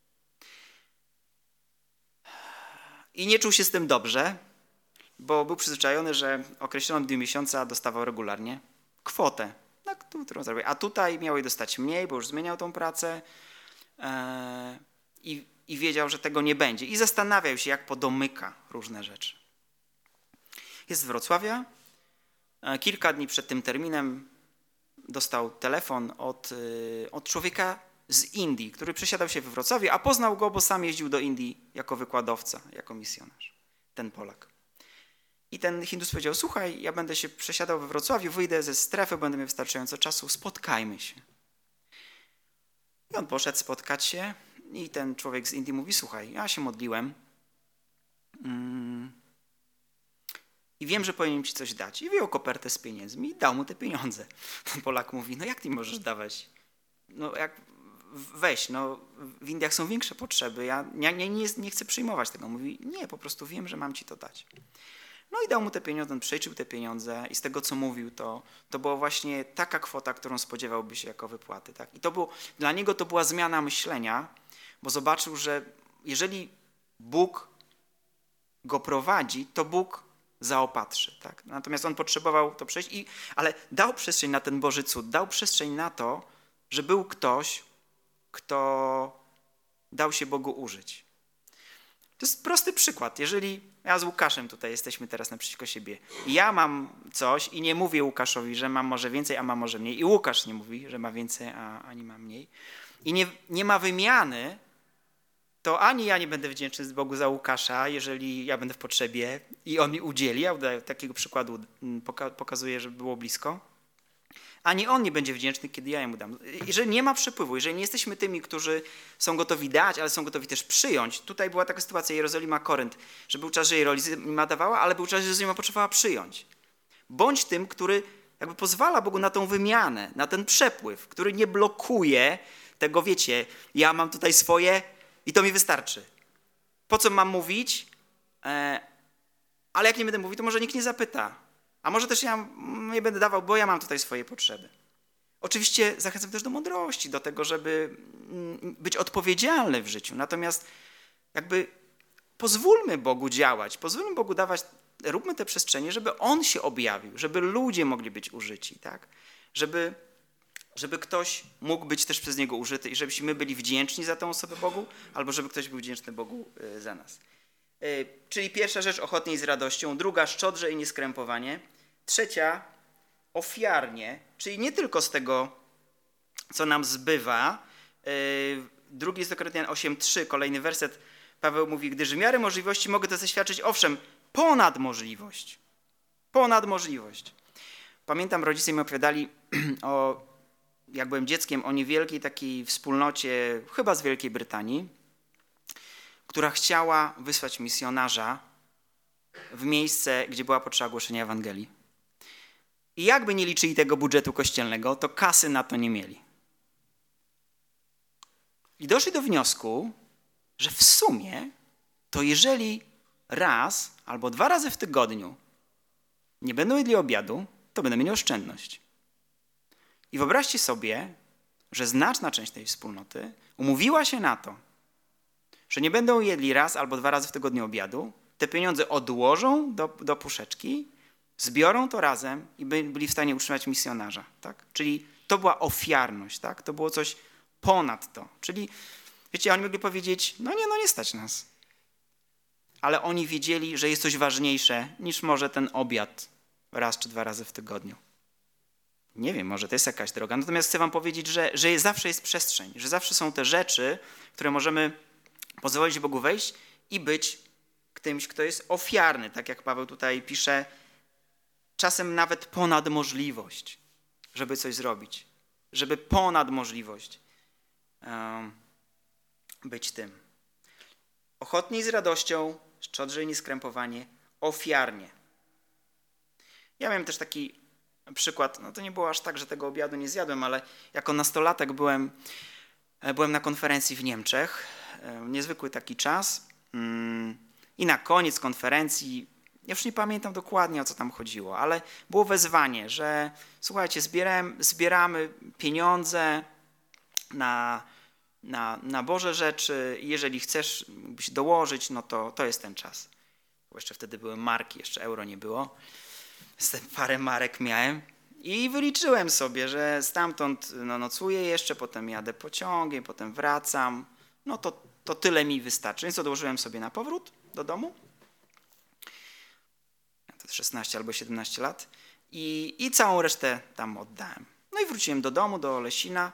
I nie czuł się z tym dobrze, bo był przyzwyczajony, że określoną dniu miesiąca dostawał regularnie kwotę, na którą zrobił. A tutaj miał jej dostać mniej, bo już zmieniał tą pracę yy, i, i wiedział, że tego nie będzie. I zastanawiał się, jak podomyka różne rzeczy. Jest z Wrocławia. Yy, kilka dni przed tym terminem dostał telefon od, yy, od człowieka z Indii, który przesiadał się we Wrocławiu, a poznał go, bo sam jeździł do Indii jako wykładowca, jako misjonarz. Ten Polak. I ten Hindus powiedział, słuchaj, ja będę się przesiadał we Wrocławiu, wyjdę ze strefy, będę miał wystarczająco czasu, spotkajmy się. I on poszedł spotkać się i ten człowiek z Indii mówi, słuchaj, ja się modliłem mm, i wiem, że powinienem ci coś dać. I wyjął kopertę z pieniędzmi i dał mu te pieniądze. Ten Polak mówi, no jak ty możesz dawać? No jak weź, no w Indiach są większe potrzeby, ja nie, nie, nie, nie chcę przyjmować tego. Mówi, nie, po prostu wiem, że mam ci to dać. No i dał mu te pieniądze, on przejrzył te pieniądze i z tego, co mówił, to, to była właśnie taka kwota, którą spodziewałby się jako wypłaty. Tak? I to było, dla niego to była zmiana myślenia, bo zobaczył, że jeżeli Bóg go prowadzi, to Bóg zaopatrzy. Tak? Natomiast on potrzebował to przejść, i, ale dał przestrzeń na ten Boży cud, dał przestrzeń na to, że był ktoś, kto dał się Bogu użyć. To jest prosty przykład. Jeżeli ja z Łukaszem tutaj jesteśmy teraz naprzeciwko siebie i ja mam coś i nie mówię Łukaszowi, że mam może więcej, a mam może mniej, i Łukasz nie mówi, że ma więcej, a ani ma mniej, i nie, nie ma wymiany, to ani ja nie będę wdzięczny Bogu za Łukasza, jeżeli ja będę w potrzebie i on mi udzieli, ja takiego przykładu pokazuję, żeby było blisko, ani on nie będzie wdzięczny, kiedy ja jemu dam. Jeżeli nie ma przepływu, jeżeli nie jesteśmy tymi, którzy są gotowi dać, ale są gotowi też przyjąć. Tutaj była taka sytuacja Jerozolima, Korynt, że był czas, że Jerozolima dawała, ale był czas, że Jerozolima potrzebowała przyjąć. Bądź tym, który jakby pozwala Bogu na tą wymianę, na ten przepływ, który nie blokuje tego, wiecie, ja mam tutaj swoje i to mi wystarczy. Po co mam mówić? E, ale jak nie będę mówić, to może nikt nie zapyta. A może też ja nie będę dawał, bo ja mam tutaj swoje potrzeby. Oczywiście zachęcam też do mądrości, do tego, żeby być odpowiedzialny w życiu. Natomiast jakby pozwólmy Bogu działać, pozwólmy Bogu dawać, róbmy te przestrzenie, żeby On się objawił, żeby ludzie mogli być użyci, tak? Żeby, żeby ktoś mógł być też przez Niego użyty i żebyśmy my byli wdzięczni za tę osobę Bogu, albo żeby ktoś był wdzięczny Bogu za nas. Czyli pierwsza rzecz, ochotnie i z radością. Druga, szczodrze i nieskrępowanie. Trzecia, ofiarnie, czyli nie tylko z tego, co nam zbywa. Drugi jest do Koryntian osiem trzy, kolejny werset. Paweł mówi, gdyż w miarę możliwości mogę to zaświadczyć, owszem, ponad możliwość. Ponad możliwość. Pamiętam, rodzice mi opowiadali o, jak byłem dzieckiem, o niewielkiej takiej wspólnocie, chyba z Wielkiej Brytanii, która chciała wysłać misjonarza w miejsce, gdzie była potrzeba głoszenia Ewangelii. I jakby nie liczyli tego budżetu kościelnego, to kasy na to nie mieli. I doszli do wniosku, że w sumie to jeżeli raz albo dwa razy w tygodniu nie będą jedli obiadu, to będą mieli oszczędność. I wyobraźcie sobie, że znaczna część tej wspólnoty umówiła się na to, że nie będą jedli raz albo dwa razy w tygodniu obiadu, te pieniądze odłożą do, do puszeczki, zbiorą to razem i byli w stanie utrzymać misjonarza. Tak? Czyli to była ofiarność, tak? To było coś ponad to. Czyli, wiecie, oni mogli powiedzieć, no nie, no nie stać nas. Ale oni wiedzieli, że jest coś ważniejsze niż może ten obiad raz czy dwa razy w tygodniu. Nie wiem, może to jest jakaś droga. Natomiast chcę wam powiedzieć, że, że zawsze jest przestrzeń, że zawsze są te rzeczy, które możemy pozwolić Bogu wejść i być kimś, kto jest ofiarny, tak jak Paweł tutaj pisze, czasem nawet ponad możliwość, żeby coś zrobić, żeby ponad możliwość um, być tym. Ochotnie i z radością, szczodrze i nieskrępowanie, ofiarnie. Ja miałem też taki przykład, no to nie było aż tak, że tego obiadu nie zjadłem, ale jako nastolatek byłem, byłem na konferencji w Niemczech, niezwykły taki czas i na koniec konferencji, ja już nie pamiętam dokładnie, o co tam chodziło, ale było wezwanie, że słuchajcie, zbieramy, zbieramy pieniądze na, na, na Boże rzeczy i jeżeli chcesz się dołożyć, no to, to jest ten czas. Bo jeszcze wtedy były marki, jeszcze euro nie było. Parę marek miałem i wyliczyłem sobie, że stamtąd no, nocuję jeszcze, potem jadę pociągiem, potem wracam. No to, to tyle mi wystarczy. Więc odłożyłem sobie na powrót do domu. To szesnaście albo siedemnaście lat. I, i całą resztę tam oddałem. No i wróciłem do domu, do Olesina.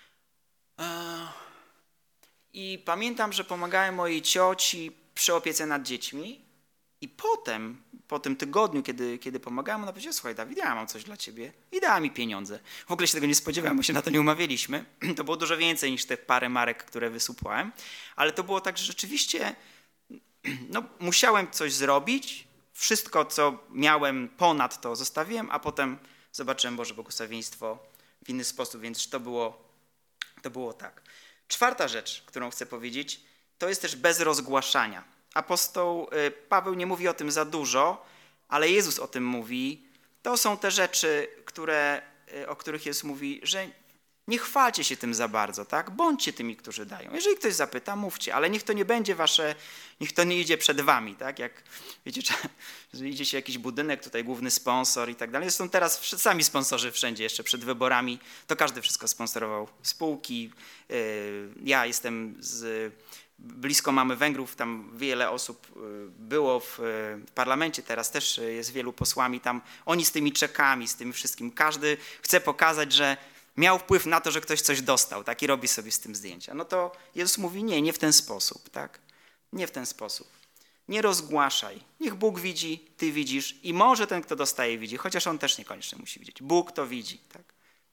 I pamiętam, że pomagałem mojej cioci przy opiece nad dziećmi. I potem, po tym tygodniu, kiedy, kiedy pomagałem, ona powiedziała, słuchaj Dawid, ja mam coś dla ciebie i dała mi pieniądze. W ogóle się tego nie spodziewałem, bo się na to nie umawialiśmy. To było dużo więcej niż te parę marek, które wysupłałem, ale to było tak, że rzeczywiście no, musiałem coś zrobić, wszystko, co miałem ponad to zostawiłem, a potem zobaczyłem Boże błogosławieństwo w inny sposób, więc to było, to było tak. Czwarta rzecz, którą chcę powiedzieć, to jest też bez rozgłaszania. Apostoł Paweł nie mówi o tym za dużo, ale Jezus o tym mówi. To są te rzeczy, które, o których Jezus mówi, że nie chwalcie się tym za bardzo, tak? Bądźcie tymi, którzy dają. Jeżeli ktoś zapyta, mówcie, ale niech to nie będzie wasze, niech to nie idzie przed wami, tak? Jak wiecie, że idzie się jakiś budynek, tutaj główny sponsor i tak dalej. Zresztą teraz sami sponsorzy wszędzie, jeszcze przed wyborami, to każdy wszystko sponsorował. Spółki, ja jestem z... Blisko mamy Węgrów, tam wiele osób było w parlamencie, teraz też jest wielu posłami tam. Oni z tymi czekami, z tym wszystkim, każdy chce pokazać, że miał wpływ na to, że ktoś coś dostał, tak, i robi sobie z tym zdjęcia. No to Jezus mówi, nie, nie w ten sposób, tak, nie w ten sposób. Nie rozgłaszaj, niech Bóg widzi, ty widzisz i może ten, kto dostaje, widzi, chociaż on też niekoniecznie musi widzieć. Bóg to widzi, tak.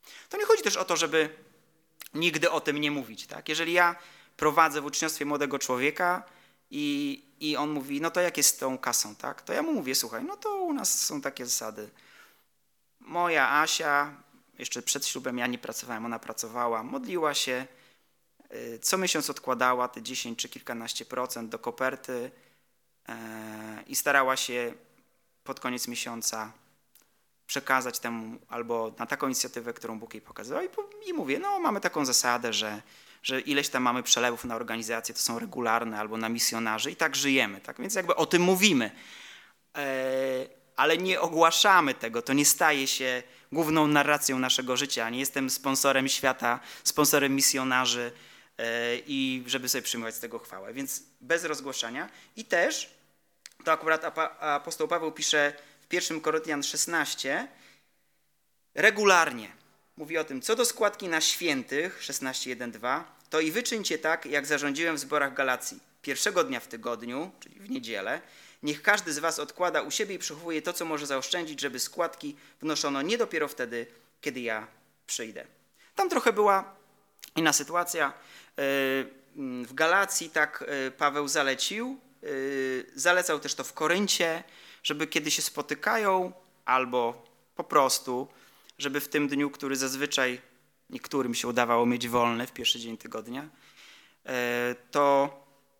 To nie chodzi też o to, żeby nigdy o tym nie mówić. Tak? Jeżeli ja prowadzę w uczniostwie młodego człowieka i, i on mówi, no to jak jest z tą kasą, tak? To ja mu mówię, słuchaj, no to u nas są takie zasady. Moja Asia, jeszcze przed ślubem ja nie pracowałem, ona pracowała, modliła się, co miesiąc odkładała te dziesięć czy kilkanaście procent do koperty i starała się pod koniec miesiąca przekazać temu albo na taką inicjatywę, którą Bóg jej pokazywał. I, i mówię, no mamy taką zasadę, że, że ileś tam mamy przelewów na organizacje, to są regularne albo na misjonarzy i tak żyjemy. Tak? Więc jakby o tym mówimy. E, ale nie ogłaszamy tego, to nie staje się główną narracją naszego życia. Nie jestem sponsorem świata, sponsorem misjonarzy e, i żeby sobie przyjmować z tego chwałę. Więc bez rozgłaszania. I też, to akurat apostoł Paweł pisze w pierwszym Koryntian szesnaście, regularnie mówi o tym, co do składki na świętych, szesnaście jeden dwa, to i wy czyńcie tak, jak zarządziłem w zborach Galacji. Pierwszego dnia w tygodniu, czyli w niedzielę, niech każdy z was odkłada u siebie i przechowuje to, co może zaoszczędzić, żeby składki wnoszono nie dopiero wtedy, kiedy ja przyjdę. Tam trochę była inna sytuacja. W Galacji tak Paweł zalecił, zalecał też to w Koryncie, żeby kiedy się spotykają, albo po prostu, żeby w tym dniu, który zazwyczaj niektórym się udawało mieć wolny w pierwszy dzień tygodnia, to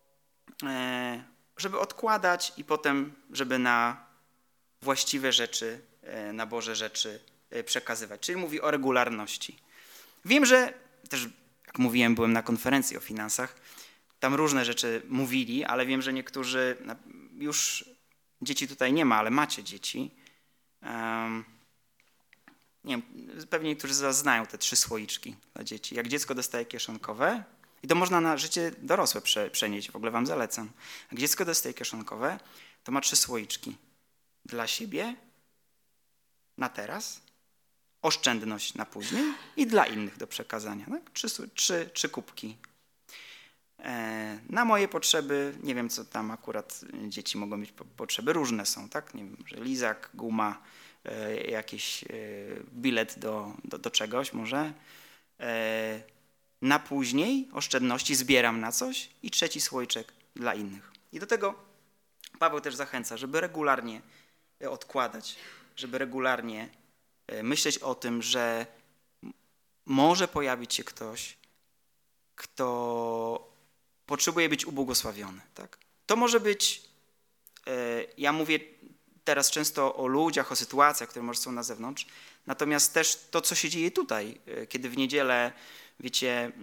żeby odkładać i potem, żeby na właściwe rzeczy, na Boże rzeczy przekazywać. Czyli mówi o regularności. Wiem, że też, jak mówiłem, byłem na konferencji o finansach, tam różne rzeczy mówili, ale wiem, że niektórzy, już dzieci tutaj nie ma, ale macie dzieci. Um, nie wiem, pewnie niektórzy z was znają te trzy słoiczki dla dzieci. Jak dziecko dostaje kieszonkowe, i to można na życie dorosłe prze, przenieść, w ogóle wam zalecam. Jak dziecko dostaje kieszonkowe, to ma trzy słoiczki. Dla siebie, na teraz, oszczędność na później i dla innych do przekazania. Tak? Trzy, trzy, trzy kubki. E, na moje potrzeby, nie wiem co tam akurat dzieci mogą mieć potrzeby, różne są, tak? Nie wiem, że lizak, guma, e, jakiś e, bilet do, do, do czegoś może. E, Na później oszczędności zbieram na coś i trzeci słoiczek dla innych. I do tego Paweł też zachęca, żeby regularnie odkładać, żeby regularnie myśleć o tym, że może pojawić się ktoś, kto potrzebuje być ubłogosławiony. Tak? To może być, ja mówię teraz często o ludziach, o sytuacjach, które może są na zewnątrz, natomiast też to, co się dzieje tutaj, kiedy w niedzielę wiecie,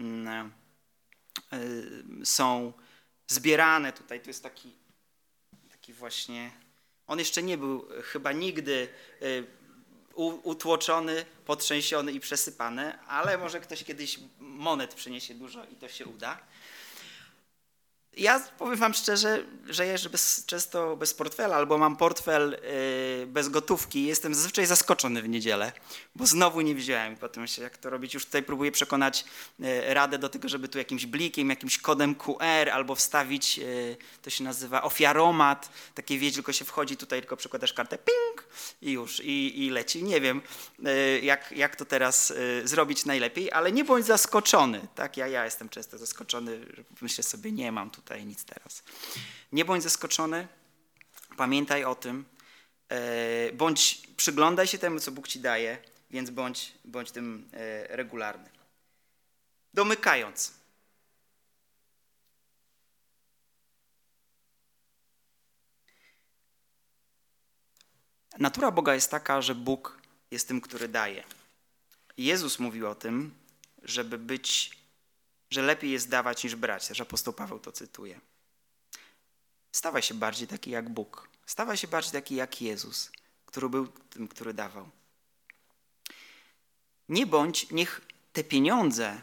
są zbierane tutaj, tu jest taki, taki właśnie, on jeszcze nie był chyba nigdy utłoczony, potrzęsiony i przesypany, ale może ktoś kiedyś monet przyniesie dużo i to się uda. Ja powiem wam szczerze, że jeżdżę bez, często bez portfela, albo mam portfel yy, bez gotówki. Jestem zazwyczaj zaskoczony w niedzielę, bo znowu nie wziąłem. Potem myślę, jak to robić. Już tutaj próbuję przekonać yy, Radę do tego, żeby tu jakimś blikiem, jakimś kodem Q R albo wstawić, yy, to się nazywa ofiaromat. Takie wiecie, tylko się wchodzi tutaj, tylko przekładasz kartę, ping i już, i, i leci. Nie wiem, yy, jak, jak to teraz yy, zrobić najlepiej, ale nie bądź zaskoczony. Tak? Ja, ja jestem często zaskoczony, że myślę sobie, nie mam tu tutaj nic teraz. Nie bądź zaskoczony, pamiętaj o tym, bądź przyglądaj się temu, co Bóg ci daje, więc bądź, bądź tym regularny. Domykając. Natura Boga jest taka, że Bóg jest tym, który daje. Jezus mówił o tym, żeby być że lepiej jest dawać niż brać. Też apostoł Paweł to cytuje. Stawaj się bardziej taki jak Bóg. Stawaj się bardziej taki jak Jezus, który był tym, który dawał. Nie bądź, niech te pieniądze,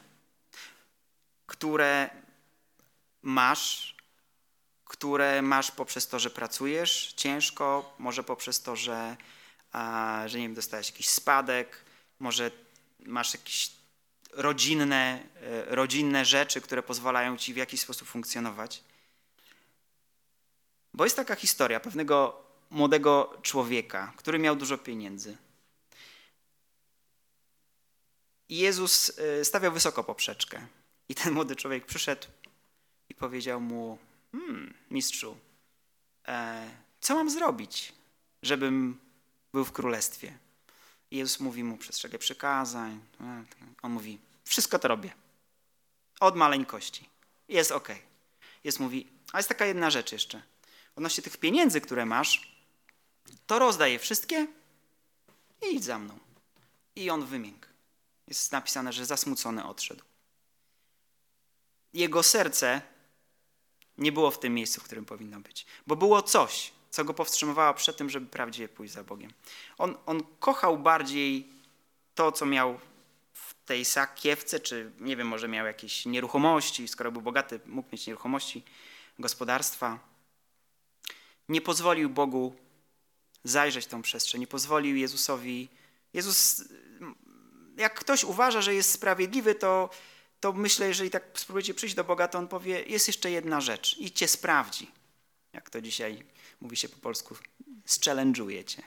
które masz, które masz poprzez to, że pracujesz ciężko, może poprzez to, że, a, że nie wiem, dostałeś jakiś spadek, może masz jakiś rodzinne, rodzinne rzeczy, które pozwalają ci w jakiś sposób funkcjonować. Bo jest taka historia pewnego młodego człowieka, który miał dużo pieniędzy. I Jezus stawiał wysoko poprzeczkę. I ten młody człowiek przyszedł i powiedział mu, hmm, mistrzu, e, co mam zrobić, żebym był w królestwie? I Jezus mówi mu, przestrzegaj przykazań. On mówi, wszystko to robię. Od maleńkości. Jest okej. Okay. Jezus mówi, a jest taka jedna rzecz jeszcze. Odnośnie tych pieniędzy, które masz, to rozdaj je wszystkie i idź za mną. I on wymiękł. Jest napisane, że zasmucony odszedł. Jego serce nie było w tym miejscu, w którym powinno być. Bo było coś, co go powstrzymywało przed tym, żeby prawdziwie pójść za Bogiem. On, on kochał bardziej to, co miał w tej sakiewce, czy nie wiem, może miał jakieś nieruchomości, skoro był bogaty, mógł mieć nieruchomości, gospodarstwa. Nie pozwolił Bogu zajrzeć w tą przestrzeń, nie pozwolił Jezusowi. Jezus, jak ktoś uważa, że jest sprawiedliwy, to, to myślę, jeżeli tak spróbujecie przyjść do Boga, to on powie, jest jeszcze jedna rzecz, idźcie sprawdzi. Jak to dzisiaj mówi się po polsku, zchallenge'uje cię.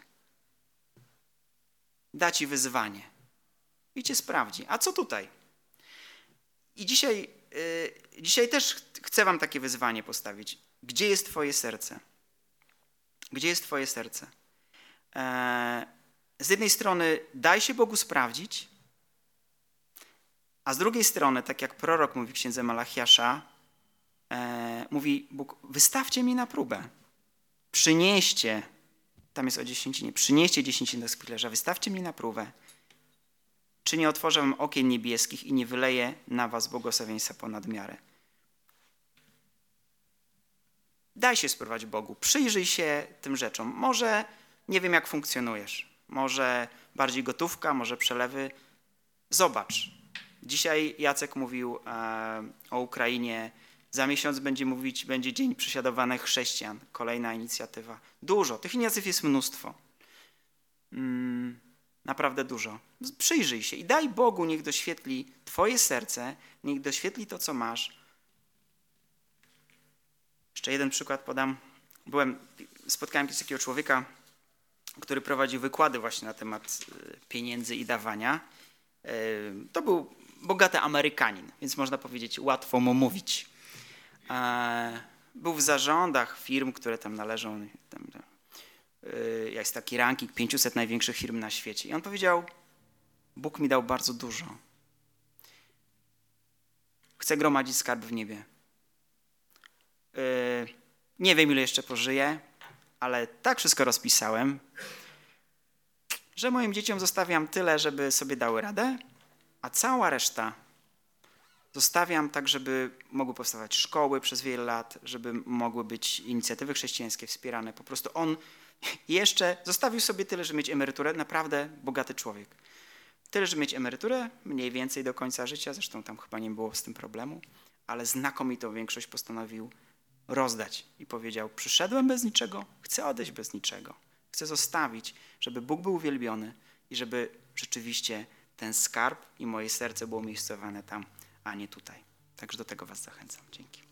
Da ci wyzwanie. Idźcie sprawdzi. A co tutaj? I dzisiaj, yy, dzisiaj też chcę wam takie wyzwanie postawić. Gdzie jest twoje serce? Gdzie jest twoje serce? Eee, z jednej strony daj się Bogu sprawdzić, a z drugiej strony, tak jak prorok mówi w księdze Malachiasza, e, mówi Bóg, wystawcie mi na próbę. Przynieście, tam jest o dziesięcinie, przynieście dziesięcinę do spichlerza, wystawcie mi na próbę. Czy nie otworzę wam okien niebieskich i nie wyleję na was błogosławieństwa ponad miarę. Daj się spróbować Bogu, przyjrzyj się tym rzeczom. Może nie wiem, jak funkcjonujesz. Może bardziej gotówka, może przelewy. Zobacz. Dzisiaj Jacek mówił e, o Ukrainie. Za miesiąc będzie mówić, będzie Dzień Prześladowanych Chrześcijan. Kolejna inicjatywa. Dużo. Tych inicjatyw jest mnóstwo. Mm, naprawdę dużo. Przyjrzyj się i daj Bogu, niech doświetli twoje serce, niech doświetli to, co masz. Jeszcze jeden przykład podam. Byłem, spotkałem kiedyś takiego człowieka, który prowadził wykłady właśnie na temat pieniędzy i dawania. To był bogaty Amerykanin, więc można powiedzieć, łatwo mu mówić. Był w zarządach firm, które tam należą. Tam, jest taki ranking pięciuset największych firm na świecie. I on powiedział, Bóg mi dał bardzo dużo. Chcę gromadzić skarb w niebie. Nie wiem, ile jeszcze pożyję, ale tak wszystko rozpisałem, że moim dzieciom zostawiam tyle, żeby sobie dały radę, a cała reszta zostawiam tak, żeby mogły powstawać szkoły przez wiele lat, żeby mogły być inicjatywy chrześcijańskie wspierane. Po prostu on jeszcze zostawił sobie tyle, żeby mieć emeryturę. Naprawdę bogaty człowiek. Tyle, żeby mieć emeryturę, mniej więcej do końca życia, zresztą tam chyba nie było z tym problemu, ale znakomitą większość postanowił rozdać i powiedział, przyszedłem bez niczego, chcę odejść bez niczego. Chcę zostawić, żeby Bóg był uwielbiony i żeby rzeczywiście ten skarb i moje serce było umiejscowane tam, a nie tutaj. Także do tego was zachęcam. Dzięki.